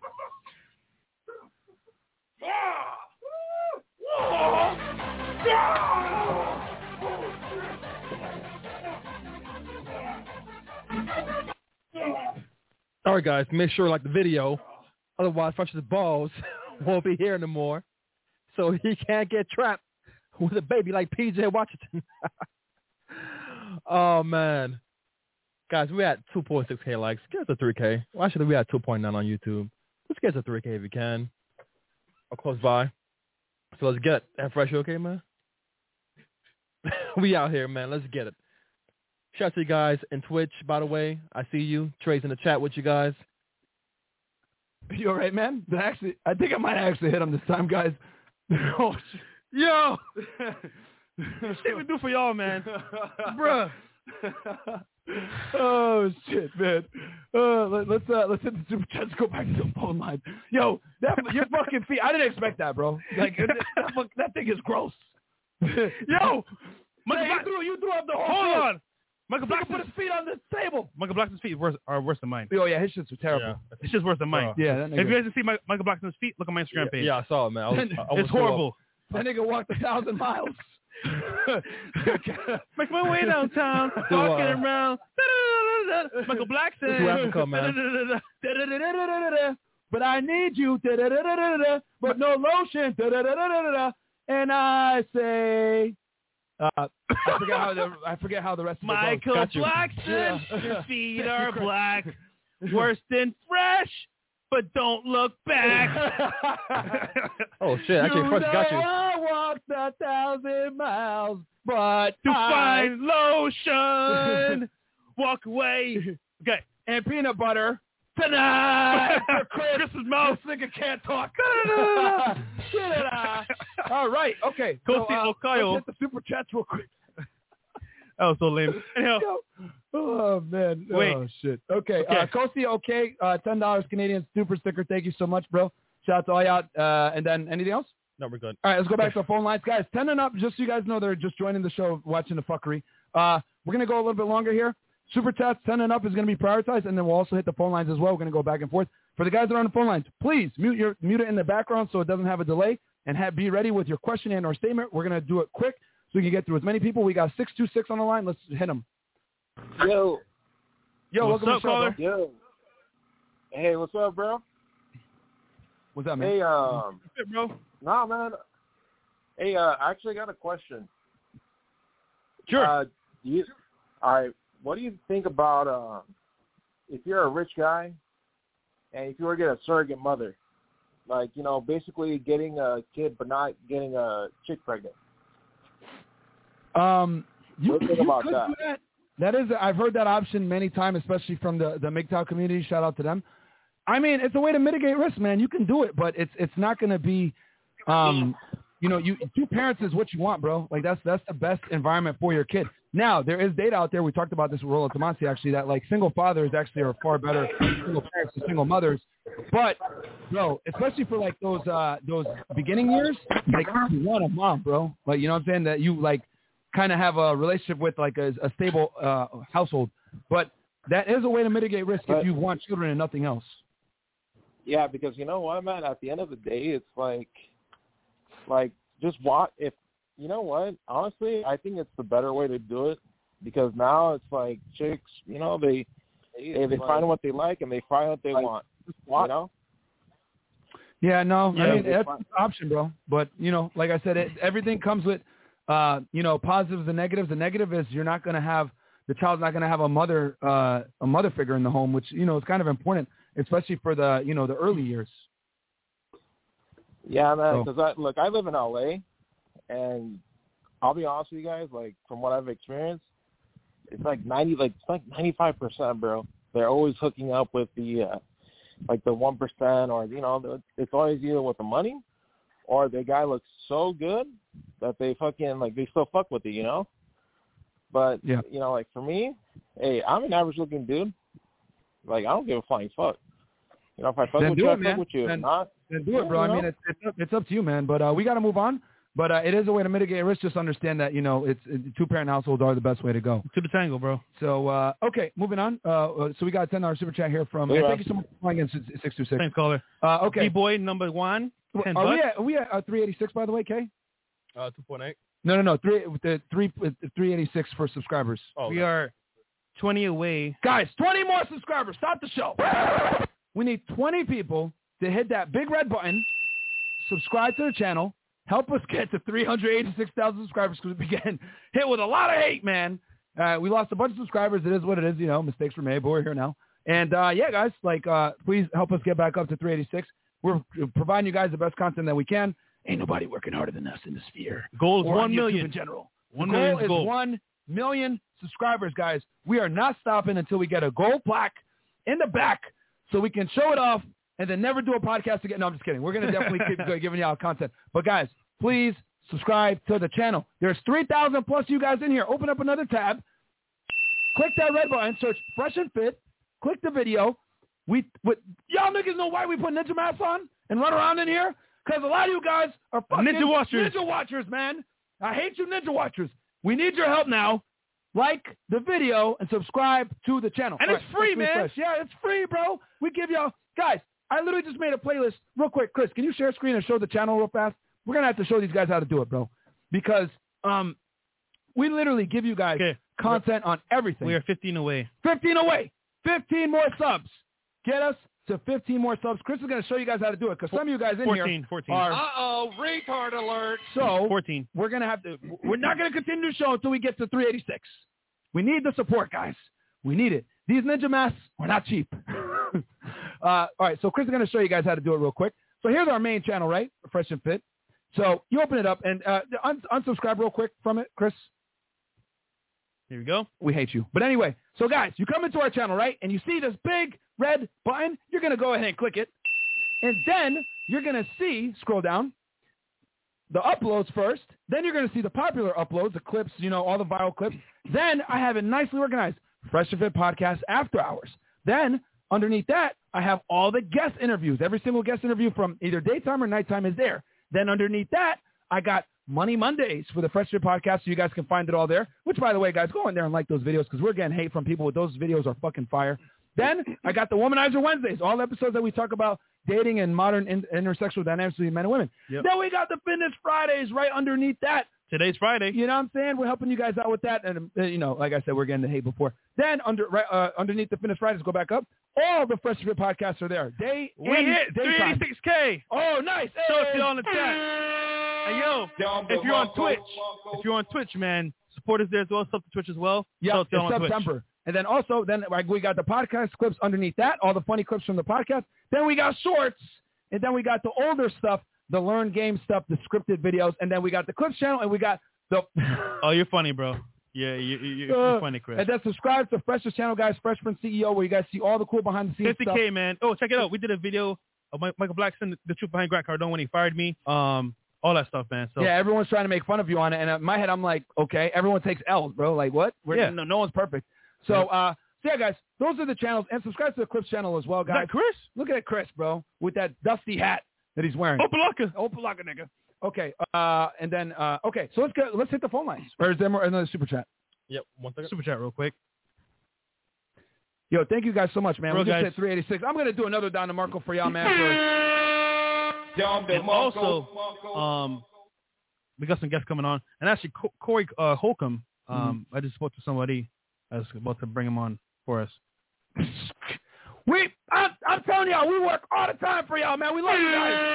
All right, guys, make sure to like the video. Otherwise, Fresh's balls won't be here anymore. So he can't get trapped with a baby like PJ Washington. Oh, man. Guys, we're at 2.6K likes. Get us a 3K. Well, actually, we're at 2.9 on YouTube. Let's get us a 3K if you can. Or close by. So let's get it. Fresh, you okay, man? We out here, man. Let's get it. Shout out to you guys in Twitch, by the way. I see you. Trey's in the chat with you guys. You all right, man? I think I might actually hit him this time, guys. Oh, yo! Shit we do for y'all, man. Bruh. Oh, shit, man. Let's hit the super chat. Let's go back to the phone line. Yo, your fucking feet. I didn't expect that, bro. Like, that thing is gross. Yo! You threw up the whole Hold field. on. Michael Blackson's put his feet on the table. Michael Blackson's feet are worse than mine. Oh, yeah, his shits were terrible. Yeah. His shits worse than mine. Yeah, if you guys didn't see Michael Blackson's feet, look at my Instagram page. Yeah, I saw it, man. It's horrible. That nigga walked 1,000 miles. Make my way downtown, walking around. Michael Blackson. Man. But I need you. But no lotion. And I say... I forget how the rest of it goes. Michael Blackson, your feet are black, worse than fresh, but don't look back. Oh shit! Actually, Fresh got you. I walked 1,000 miles, but to find lotion, walk away. Okay, and peanut butter tonight. Chris's mouth. This nigga can't talk. All right. Okay. Kosi Let's Okayo. hit the super chats real quick. That was so lame. Anyhow. Oh, man. Wait. Oh, shit. Okay. Kosi, okay. $10 Canadian super sticker. Thank you so much, bro. Shout out to all y'all. And then anything else? No, we're good. All right, let's go back to the phone lines. Guys, 10 and up, just so you guys know they're just joining the show, watching the fuckery. We're going to go a little bit longer here. Super chats, 10 and up is going to be prioritized, and then we'll also hit the phone lines as well. We're going to go back and forth. For the guys that are on the phone lines, please mute it in the background so it doesn't have a delay, and be ready with your question and or statement. We're going to do it quick so we can get through as many people. We got 626 on the line. Let's hit them. Yo, welcome to the show, bro. Yo. Hey, what's up, bro? What's up, man? Hey, bro. Nah, man. Hey, I actually got a question. Sure. All right. What do you think about if you're a rich guy and if you were to get a surrogate mother, like, you know, basically getting a kid but not getting a chick pregnant? You what do you think about could that? do that. That is, I've heard that option many times, especially from the MGTOW community. Shout out to them. I mean, it's a way to mitigate risk, man. You can do it, but it's not going to be, you know, two parents is what you want, bro. Like that's the best environment for your kid. Now, there is data out there. We talked about this with Rollo Tomasi, actually, that like single fathers actually are far better single parents than single mothers. But, bro, especially for like those beginning years, like you want a mom, bro. Like, you know what I'm saying? That you like kind of have a relationship with like a stable household. But that is a way to mitigate risk if you want children and nothing else. Yeah, because you know what, man? At the end of the day, it's like just what if you know what? Honestly, I think it's the better way to do it because now it's like chicks, you know, they find what they like and they find what they want. You know? Yeah, no, I mean that's an option, bro. But you know, like I said, everything comes with you know, positives and negatives. The negative is you're not going to have the child's not going to have a mother figure in the home, which you know is kind of important, especially for the you know the early years. Yeah, man. Because I live in LA, and I'll be honest with you guys. Like from what I've experienced, it's like 95%, bro. They're always hooking up with the like the 1%, or you know, it's always either with the money, or the guy looks so good that they fucking like they still fuck with it, you know. But yeah, you know, like for me, hey, I'm an average looking dude. Like I don't give a flying fuck. You know, if I fuck with you, I fuck with you. If not, then do it, bro. I mean, it's up to you, man. But we got to move on. But it is a way to mitigate risk. Just understand that, you know, it's two-parent households are the best way to go. To the tango, bro. So, okay, moving on. So we got a $10 super chat here from, thank you so much for calling in 626. Thanks, caller. Okay. B-boy number one. Are we at 386, by the way, Kay? 2.8. No. 386 for subscribers. Oh, we are 20 away. Guys, 20 more subscribers. Stop the show. We need 20 people to hit that big red button, subscribe to the channel, help us get to 386,000 subscribers because we began hit with a lot of hate, man. We lost a bunch of subscribers. It is what it is, you know. Mistakes were made, but we're here now. And, yeah, guys, like, please help us get back up to 386. We're providing you guys the best content that we can. Ain't nobody working harder than us in the sphere. Goal is 1 million. in general. 1 million is 1 million subscribers, guys. We are not stopping until we get a gold plaque in the back so we can show it off and then never do a podcast again. No, I'm just kidding. We're going to definitely keep giving y'all content. But, guys, please subscribe to the channel. There's 3,000 plus you guys in here. Open up another tab. Click that red button. Search Fresh and Fit. Click the video. Y'all niggas know why we put ninja masks on and run around in here? Because a lot of you guys are fucking ninja watchers. Ninja watchers, man. I hate you ninja watchers. We need your help now. Like the video and subscribe to the channel. And it's free, man. Fresh. Yeah, it's free, bro. We give y'all. Guys, I literally just made a playlist real quick. Chris, can you share screen and show the channel real fast? We're going to have to show these guys how to do it, bro. Because we literally give you guys content on everything. We are 15 away. 15 away. 15 more subs. Get us to 15 more subs. Chris is going to show you guys how to do it because some of you guys in 14 are... Uh-oh, retard alert. So 14. We're going to have to... We're not going to continue the show until we get to 386. We need the support, guys. We need it. These ninja masks are not cheap. All right, so Chris is going to show you guys how to do it real quick. So here's our main channel, right? Fresh and Fit. So you open it up and unsubscribe real quick from it, Chris. Here we go. We hate you. But anyway, so guys, you come into our channel, right? And you see this big red button. You're going to go ahead and click it. And then you're going to see, scroll down, the uploads first. Then you're going to see the popular uploads, the clips, you know, all the viral clips. Then I have it nicely organized. Fresh and Fit Podcast After Hours. Then underneath that, I have all the guest interviews. Every single guest interview from either daytime or nighttime is there. Then underneath that, I got Money Mondays for the Fresh Fit Podcast, so you guys can find it all there. Which, by the way, guys, go in there and like those videos because we're getting hate from people. Those videos are fucking fire. Then I got the Womanizer Wednesdays, all episodes that we talk about dating and modern intersexual dynamics between men and women. Yep. Then we got the Fitness Fridays right underneath that. Today's Friday. You know what I'm saying? We're helping you guys out with that. And, you know, like I said, we're getting the hate before. Then underneath the Fitness Fridays, go back up. All the Fresh Fit podcasts are there. We hit 386K. Oh, nice. Show us on the chat. Hey, yo, if you're on Twitch, man, support us there as well. Sub to Twitch as well. Yeah, it's September. Twitch. And then also, we got the podcast clips underneath that, all the funny clips from the podcast. Then we got shorts, and then we got the older stuff, the learn game stuff, the scripted videos, and then we got the clips channel, and we got the. Oh, you're funny, bro. Yeah, you're funny, Chris. And then subscribe to Fresh's channel, guys. Freshman CEO, where you guys see all the cool behind the scenes 50K, stuff. man. Oh, check it out. We did a video of Michael Blackson, the truth behind Grant Cardone when he fired me. All that stuff, man. So yeah, everyone's trying to make fun of you on it, and in my head, I'm like, okay, everyone takes L's, bro. Like what? No one's perfect. So, yeah, guys, those are the channels, and subscribe to the Clips channel as well, guys. Is that Chris? Look at Chris, bro, with that dusty hat that he's wearing. Opalaka, nigga. Okay, and then okay, so let's hit the phone lines. Or is there another super chat? Yep, 1 second. Super chat real quick. Yo, thank you guys so much, man. Bro, We just guys. hit 386. I'm gonna do another Don DeMarco for y'all, man. And also, we got some guests coming on, and actually Corey Holcomb. I just spoke to somebody. I was about to bring him on for us. I'm telling y'all, we work all the time for y'all, man. We love you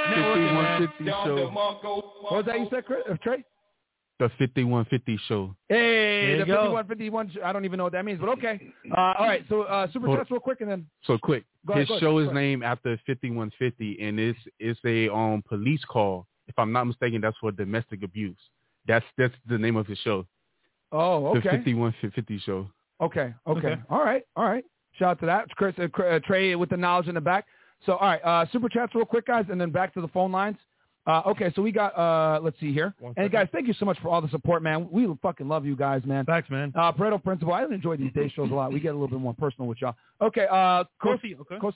guys. 5150 show. What was that you said, Trey? The 5150 show. Hey, the you go. 5151. I don't even know what that means, but okay. All right, so super chats real quick, and then So quick, Go ahead, his go show ahead. is named after 5150, and it's a police call. If I'm not mistaken, that's for domestic abuse. That's the name of his show. Oh, okay. The 5150 show. Okay. All right. Shout out to that. Chris, Trey with the knowledge in the back. So, all right, super chats real quick, guys, and then back to the phone lines. Okay, so we got, let's see here. And, guys, thank you so much for all the support, man. We fucking love you guys, man. Thanks, man. Pareto Principle, I enjoy these day shows a lot. We get a little bit more personal with y'all. Okay, Kosi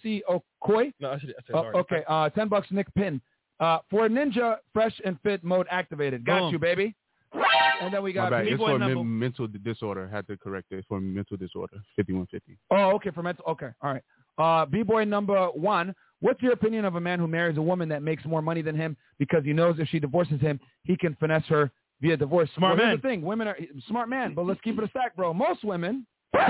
Okoi. No, I said sorry. Okay, $10 Nick Pin. For Ninja, fresh and fit mode activated. Got Boom. you, baby. And then we got My bad. It's B-boy for number- mental disorder. Had to correct it. For mental disorder, 5150. Oh, okay, for mental. Okay, all right. B-boy number 1. What's your opinion of a man who marries a woman that makes more money than him because he knows if she divorces him, he can finesse her via divorce? Smart man. Here's the thing. Women are smart man, but let's keep it a stack, bro. Most women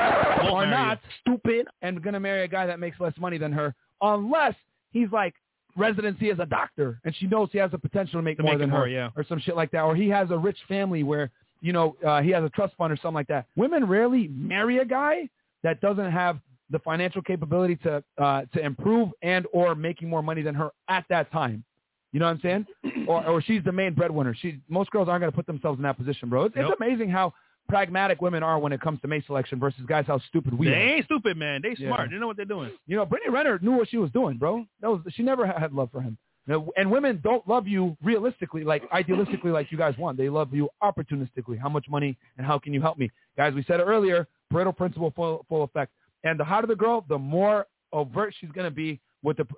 are not stupid and going to marry a guy that makes less money than her unless he's like residency as a doctor and she knows he has the potential to make more than her, yeah. or some shit like that. Or he has a rich family where, he has a trust fund or something like that. Women rarely marry a guy that doesn't have the financial capability to improve and or making more money than her at that time. You know what I'm saying? or she's the main breadwinner. Most girls aren't going to put themselves in that position, bro. It's amazing how pragmatic women are when it comes to mate selection versus guys how stupid we are. They ain't stupid, man. They smart. They know what they're doing. Brittany Renner knew what she was doing, bro. She never had love for him. And women don't love you realistically, like idealistically, like you guys want. They love you opportunistically. How much money and how can you help me? Guys, we said it earlier, Pareto Principle full effect. And the hotter the girl, the more overt she's going to be with the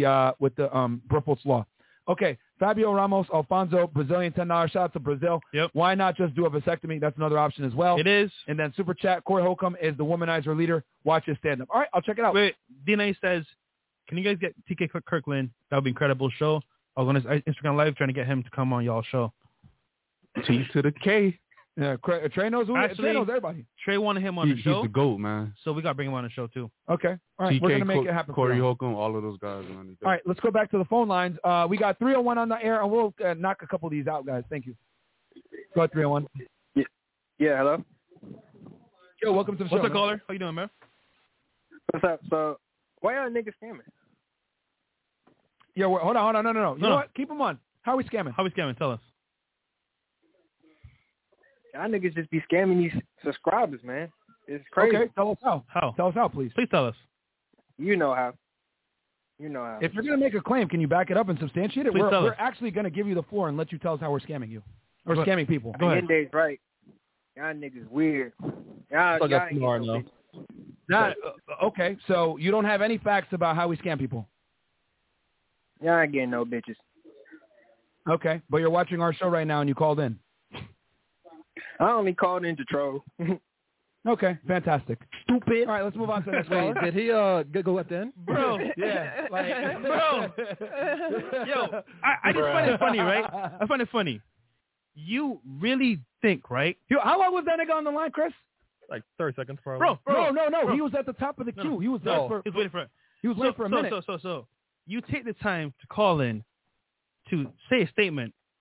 Brooklyn's Law. Okay, Fabio Ramos, Alfonso, Brazilian $10. Shout out to Brazil. Yep. Why not just do a vasectomy? That's another option as well. It is. And then super chat, Corey Holcomb is the womanizer leader. Watch his stand-up. All right, I'll check it out. Wait, DNA says, can you guys get TK Kirkland? That would be an incredible show. I was on his Instagram Live trying to get him to come on y'all's show. T to the K. Yeah, Trey knows Trey knows everybody. Trey wanted him on the show. He's the GOAT, man. So we got to bring him on the show, too. Okay. All right, we're going to make it happen. Corey Holcomb, all of those guys. Man. All right, let's go back to the phone lines. We got 301 on the air, and we'll knock a couple of these out, guys. Thank you. Go ahead, 301. Yeah, hello? Yo, welcome to the show. What's up, caller? How you doing, man? What's up? So, why y'all niggas scamming? Yo, hold on. No. You know what? Keep them on. How are we scamming? Tell us. Y'all niggas just be scamming these subscribers, man. It's crazy. Okay, tell us how. How? Tell us how, please. Please tell us. You know how. If you're going to make a claim, can you back it up and substantiate it? Please tell We're us. actually going to give you the floor and let you tell us how we're scamming you. Or scamming people. Go ahead. Days right. Y'all niggas weird. Y'all ain't no okay, so you don't have any facts about how we scam people? Y'all ain't getting no bitches. Okay, but you're watching our show right now and you called in. I only called in to troll. Okay, fantastic. Stupid. All right, let's move on to the next caller. Did he go at the end? Bro. Yeah. Bro. Yo, I just find it funny, right? I find it funny. You really think, right? Yo, how long was that nigga on the line, Chris? Like 30 seconds, probably. Bro. No. He was at the top of the queue. He was there for. He was waiting for it. He was waiting for a minute. So, you take the time to call in to say a statement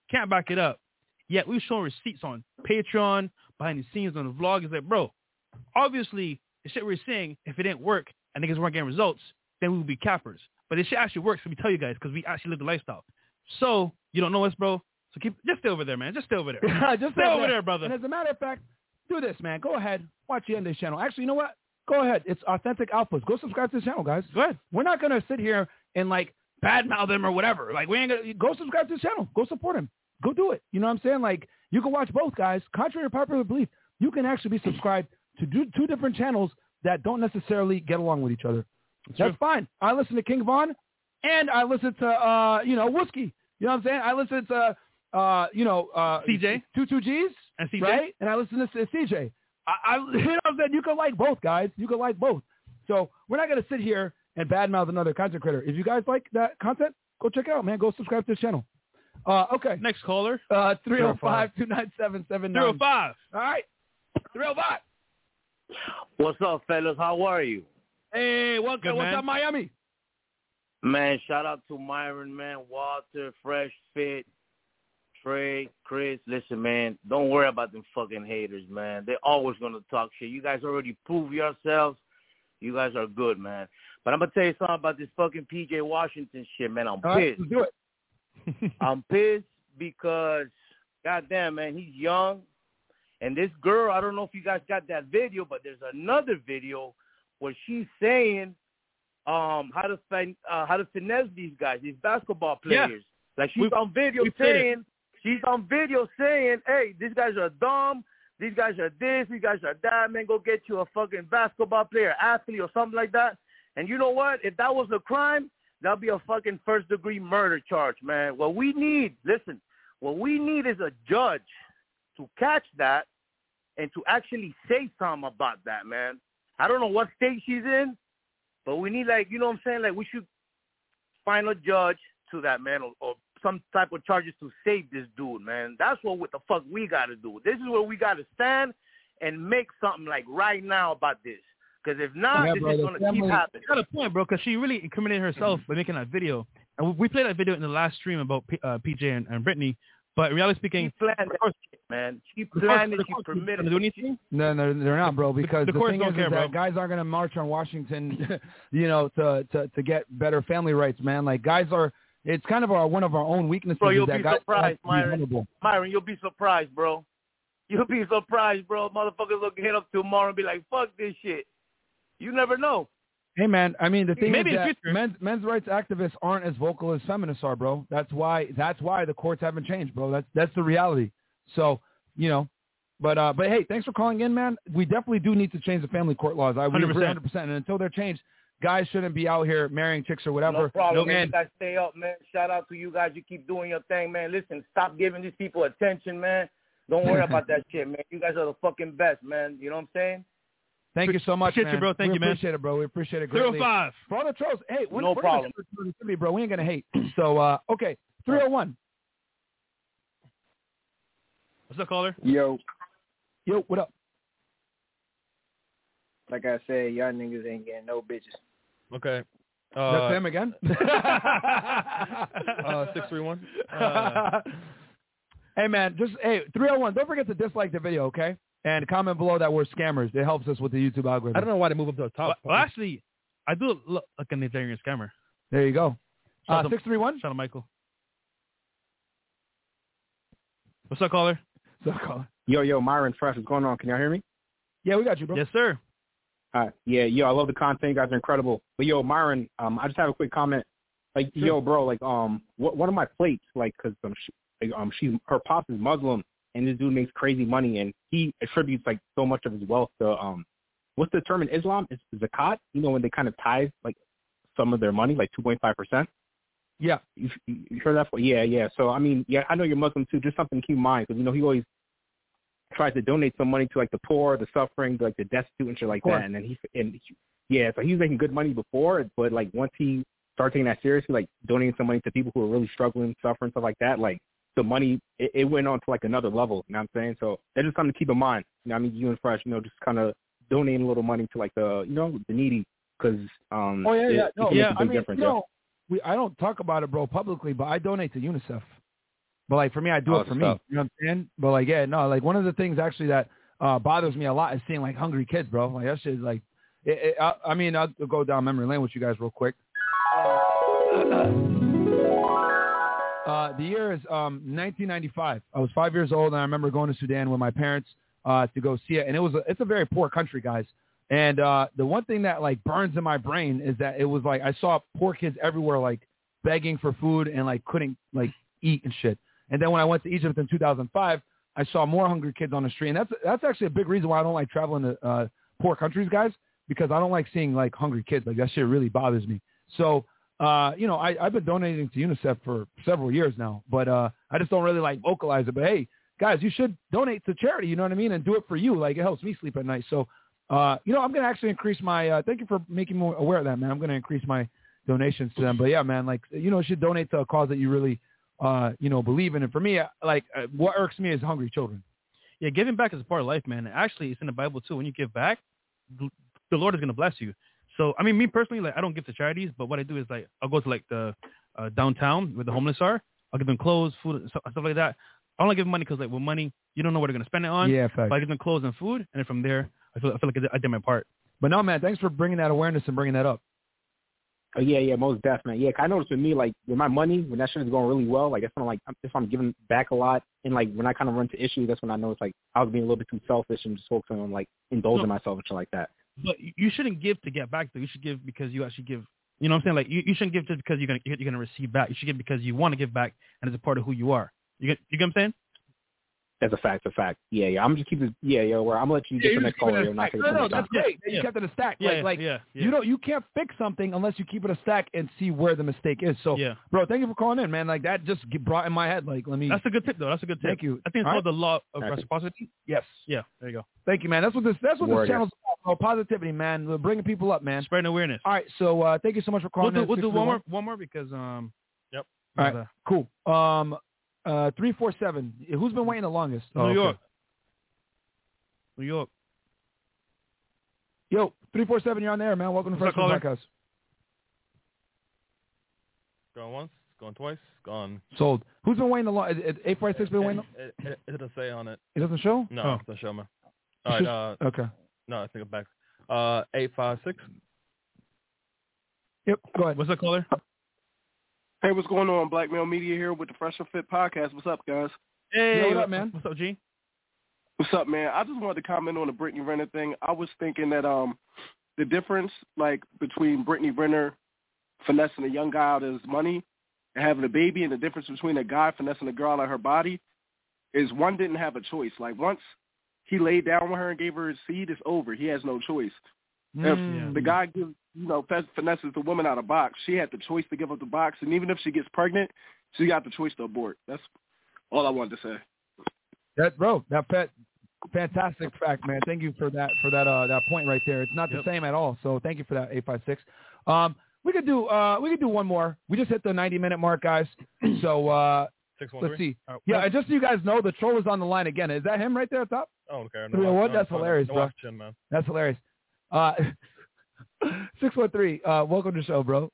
can't back it up. Yet we've shown receipts on Patreon, behind the scenes on the vlog. It's like, bro, obviously the shit we're saying, if it didn't work and niggas weren't getting results, then we would be cappers. But this shit actually works, so we tell you guys, because we actually live the lifestyle. So you don't know us, bro. So just stay over there, man. Just stay over there. Just stay over there, brother. And as a matter of fact, do this, man. Go ahead. Watch Yende's channel. Actually, you know what? Go ahead. It's Authentic Alphas. Go subscribe to the channel, guys. Go ahead. We're not going to sit here and, like, badmouth him or whatever. Like, we ain't going to go subscribe to the channel. Go support him. Go do it. You know what I'm saying? Like, you can watch both, guys. Contrary to popular belief, you can actually be subscribed to two different channels that don't necessarily get along with each other. That's fine. I listen to King Von, and I listen to, Wooski. You know what I'm saying? I listen to, CJ. 22Gs. And CJ. Right? And I listen to CJ. I you know what I'm saying? You can like both, guys. You can like both. So we're not going to sit here and badmouth another content creator. If you guys like that content, go check it out, man. Go subscribe to this channel. Okay. Next caller. 305-297-79. 305. All right. 305. What's up, fellas? How are you? Hey, what's up, Miami? Man, shout out to Myron, man, Walter, Fresh Fit, Trey, Chris. Listen, man, don't worry about them fucking haters, man. They're always going to talk shit. You guys already proved yourselves. You guys are good, man. But I'm going to tell you something about this fucking PJ Washington shit, man. I'm pissed. Let's do it. I'm pissed because, goddamn, man, he's young. And this girl, I don't know if you guys got that video, but there's another video where she's saying how to finesse these guys, these basketball players. Yeah. Like she's on video saying, hey, these guys are dumb, these guys are this, these guys are that, man, go get you a fucking basketball player, athlete or something like that. And you know what? If that was a crime, that'd be a fucking first-degree murder charge, man. What we need is a judge to catch that and to actually say something about that, man. I don't know what state she's in, but we need, like, you know what I'm saying? Like, we should find a judge to that, man, or some type of charges to save this dude, man. That's what the fuck we got to do. This is where we got to stand and make something, like, right now about this. Because if not, this is going to keep happening. You got a point, bro, because she really incriminated herself by making that video. And we played that video in the last stream about PJ and Brittany. But reality speaking, she planned that shit, man. She planned it. She permitted it. No, they're not, bro. Because the thing is that guys aren't going to march on Washington, to get better family rights, man. Like, guys are. It's kind of one of our own weaknesses. Bro, you'll be surprised, Myron. Myron, you'll be surprised, bro. You'll be surprised, bro. Motherfuckers will get up tomorrow and be like, "Fuck this shit." You never know. Hey, man, I mean, the thing is that men's rights activists aren't as vocal as feminists are, bro. That's why the courts haven't changed, bro. That's the reality. So, but hey, thanks for calling in, man. We definitely do need to change the family court laws. I would agree 100%. And until they're changed, guys shouldn't be out here marrying chicks or whatever. No problem, man. You guys stay up, man. Shout out to you guys. You keep doing your thing, man. Listen, stop giving these people attention, man. Don't worry about that shit, man. You guys are the fucking best, man. You know what I'm saying? Thank you so much, appreciate man. You, bro. Thank you, man. Appreciate it, bro. We appreciate it greatly. 305. For all the trolls, hey, no problem. Bro, we ain't gonna hate. So, okay, 301. What's up, caller? Yo, what up? Like I said, y'all niggas ain't getting no bitches. Okay. That's him again. 631. Hey, man, 301. Don't forget to dislike the video, okay? And comment below that we're scammers. It helps us with the YouTube algorithm. I don't know why they move up to the top. Well, actually, I do look like a Nigerian scammer. There you go. 631. Shout out Michael. What's up, caller? What's up, caller? Yo, Myron Fresh, what's going on? Can y'all hear me? Yeah, we got you, bro. Yes, sir. I love the content. You guys are incredible. But yo, Myron, I just have a quick comment. Like, sure. Yo, bro, like, one of my plates, like, because her pops is Muslim. And this dude makes crazy money, and he attributes, like, so much of his wealth to, what's the term in Islam? It's zakat. You know, when they kind of tithe, like, some of their money, like 2.5%. Yeah. You heard that? Yeah. So, I mean, yeah, I know you're Muslim, too. Just something to keep in mind, because, he always tries to donate some money to, like, the poor, the suffering, like, the destitute and shit like that. And then so he was making good money before, but, like, once he started taking that seriously, like, donating some money to people who are really struggling, suffering, stuff like that, like, the money, it went on to, like, another level, you know what I'm saying? So that's just something to keep in mind. You and Fresh, just kind of donating a little money to, like, the needy, because I mean, difference. I don't talk about it, bro, publicly, but I donate to UNICEF. But like for me, I do it for me. You know what I'm saying? But like, yeah, no, like one of the things actually that bothers me a lot is seeing like hungry kids, bro. Like that shit is like, I mean, I'll go down memory lane with you guys real quick. The year is 1995. I was 5 years old, and I remember going to Sudan with my parents to go see it. And it's a very poor country, guys. And the one thing that like burns in my brain is that it was like I saw poor kids everywhere, like begging for food and like couldn't like eat and shit. And then when I went to Egypt in 2005, I saw more hungry kids on the street. And that's actually a big reason why I don't like traveling to poor countries, guys, because I don't like seeing like hungry kids. Like that shit really bothers me. So, you know, I've been donating to UNICEF for several years now, but I just don't really like vocalize it. But hey, guys, you should donate to charity. You know what I mean? And do it for you. Like it helps me sleep at night. So, you know, I'm going to actually increase my, thank you for making me aware of that, man. I'm going to increase my donations to them. But yeah, man, like, you know, you should donate to a cause that you really, you know, believe in. And for me, like what irks me is hungry children. Yeah. Giving back is a part of life, man. Actually, it's in the Bible too. When you give back, the Lord is going to bless you. So, I mean, me personally, like, I don't give to charities, but what I do is like, I'll go to like the downtown where the homeless are. I'll give them clothes, food, and stuff like that. I only give them money because like with money, you don't know what they're going to spend it on. Yeah, fact. But I give them clothes and food. And then from there, I feel like I did my part. But no, man, thanks for bringing that awareness and bringing that up. Yeah, most definitely. Yeah, I noticed with me, like with my money, when that shit is going really well, like that's when if I'm giving back a lot, and like when I kind of run into issues, that's when I know it's like I was being a little bit too selfish and just focusing on like indulging myself and shit like that. But you shouldn't give to get back though. You should give because you actually give. You know what I'm saying? Like you shouldn't give just because you're gonna receive back. You should give because you want to give back and it's a part of who you are. You get what I'm saying? That's a fact. Yeah. I'm just keeping. Where I'm gonna let you get the next call. No, that's great. You kept it a stack. You can't fix something unless you keep it a stack and see where the mistake is. So, bro, thank you for calling in, man. Like that just brought in my head. Like, let me. That's a good tip, though. That's a good tip. Thank you. I think it's called the law of reciprocity. Yes. Yeah. There you go. Thank you, man. That's what this channel's about. Positivity, man. We're bringing people up, man. Spreading awareness. All right. So, thank you so much for calling in. We'll do one more because Yep. All right. Cool. 347. Who's been waiting the longest? New York. Yo, 347, you're on there, man. Welcome to Fresh Podcast. Going once, going twice, gone. Sold. Who's been waiting the longest? 846 been waiting? It doesn't say on it. It doesn't show? No, it doesn't show, man. All right. Okay. No, I think I'm back. 856. Yep, go ahead. What's up, caller? Hey, what's going on? Black Male Media here with the Fresh and Fit Podcast. What's up, guys? Hey, what up, man? What's up, G? What's up, man? I just wanted to comment on the Brittany Renner thing. I was thinking that the difference, like, between Brittany Renner finessing a young guy out of his money and having a baby, and the difference between a guy finessing a girl out of her body is one didn't have a choice. Like, once he laid down with her and gave her his seed, it's over. He has no choice. If the guy finesses the woman out of box, she had the choice to give up the box, and even if she gets pregnant, she got the choice to abort. That's all I wanted to say. That fantastic fact, man. Thank you for that point right there. It's not the same at all. So thank you for that, 856. We could do one more. We just hit the 90-minute mark, guys. So let's see. Yeah, and just so you guys know, the troll is on the line again. Is that him right there at the top? Oh, okay. That's hilarious, bro. Man. That's hilarious. 613. Welcome to the show, bro.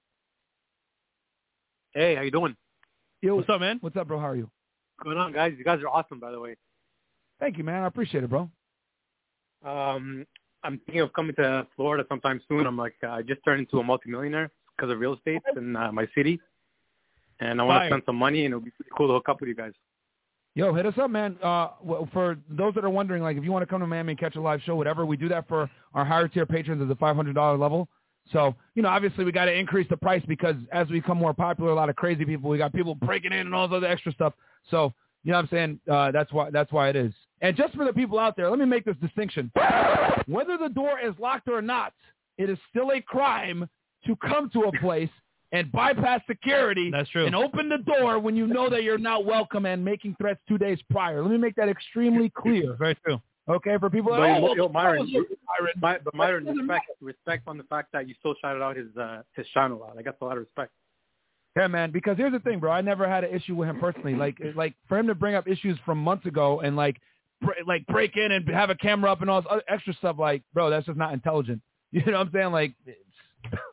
Hey, how you doing? Yo, what's up, man? What's up, bro? How are you? What's going on, guys? You guys are awesome, by the way. Thank you, man. I appreciate it, bro. I'm thinking of coming to Florida sometime soon. I'm like, I just turned into a multimillionaire because of real estate in my city, and I want to spend some money, and it would be pretty cool to hook up with you guys. Yo, hit us up, man. For those that are wondering, like, if you want to come to Miami and catch a live show, whatever, we do that for our higher tier patrons at the $500 level. So, you know, obviously we got to increase the price because as we become more popular, a lot of crazy people, we got people breaking in and all this other extra stuff. So, you know what I'm saying? That's why it is. And just for the people out there, let me make this distinction. Whether the door is locked or not, it is still a crime to come to a place and bypass security. That's true. And open the door when you know that you're not welcome and making threats 2 days prior. Let me make that extremely clear. Very true. Okay, for people that Myron, respect on the fact that you still shouted out his channel out. I got a lot of respect. Yeah, man, because here's the thing, bro. I never had an issue with him personally. Like for him to bring up issues from months ago and like break in and have a camera up and all this other extra stuff, like, bro, that's just not intelligent. You know what I'm saying? Like,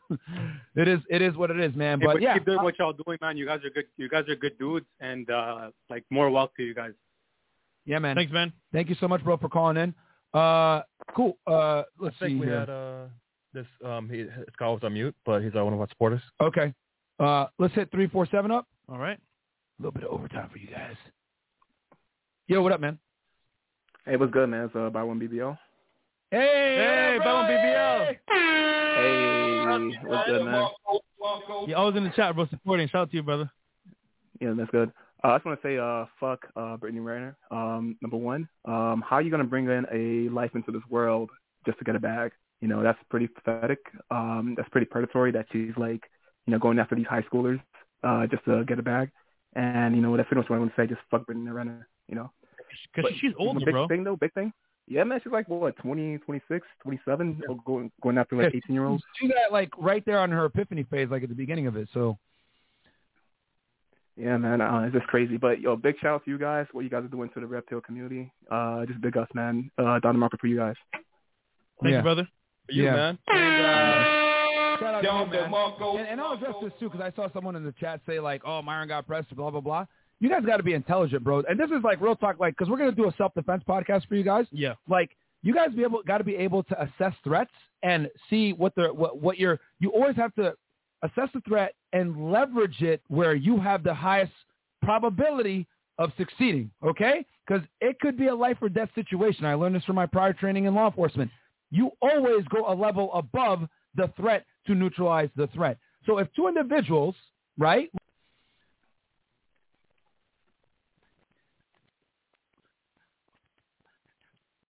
it is what it is, man. Hey, but yeah, keep doing what y'all doing, man. You guys are good. You guys are good dudes, and like more wealth to you guys. Yeah, man. Thanks, man. Thank you so much, bro, for calling in. Cool. Let's see we here. had this. His call was on mute, but he's one of our supporters. Okay. Let's hit 347 up. All right. A little bit of overtime for you guys. Yo, what up, man? Hey, what's good, man? It's Buy One BBL. Hey, Buy One BBL. Hey, what's good, man? Yeah, I was in the chat, bro, supporting. Shout out to you, brother. Yeah, that's good. I just want to say, fuck Brittany Renner. Number one, how are you gonna bring in a life into this world just to get a bag? You know, that's pretty pathetic. That's pretty predatory that she's like, you know, going after these high schoolers just to get a bag. And you know, that's pretty much what I want to say. Just fuck Brittany Renner. You know, because she's older, bro. Big thing. Yeah, man, she's like, what, 20, 26, 27, going after like 18-year-olds. She's at like right there on her epiphany phase, like at the beginning of it. So. Yeah, man, it's just crazy. But yo, big shout out to you guys. What you guys are doing to the reptile community. Just big us, man. Down the market for you guys. Thank you, brother. For you, man. And, shout out to you, man. And I'll address this too, because I saw someone in the chat say like, "Oh, Myron got pressed," blah blah blah. You guys got to be intelligent, bro. And this is like real talk, like, because we're gonna do a self-defense podcast for you guys. Yeah. Like, you guys got to be able to assess threats and see what you always have to assess the threat and leverage it where you have the highest probability of succeeding, okay? Because it could be a life or death situation. I learned this from my prior training in law enforcement. You always go a level above the threat to neutralize the threat. So if two individuals, right,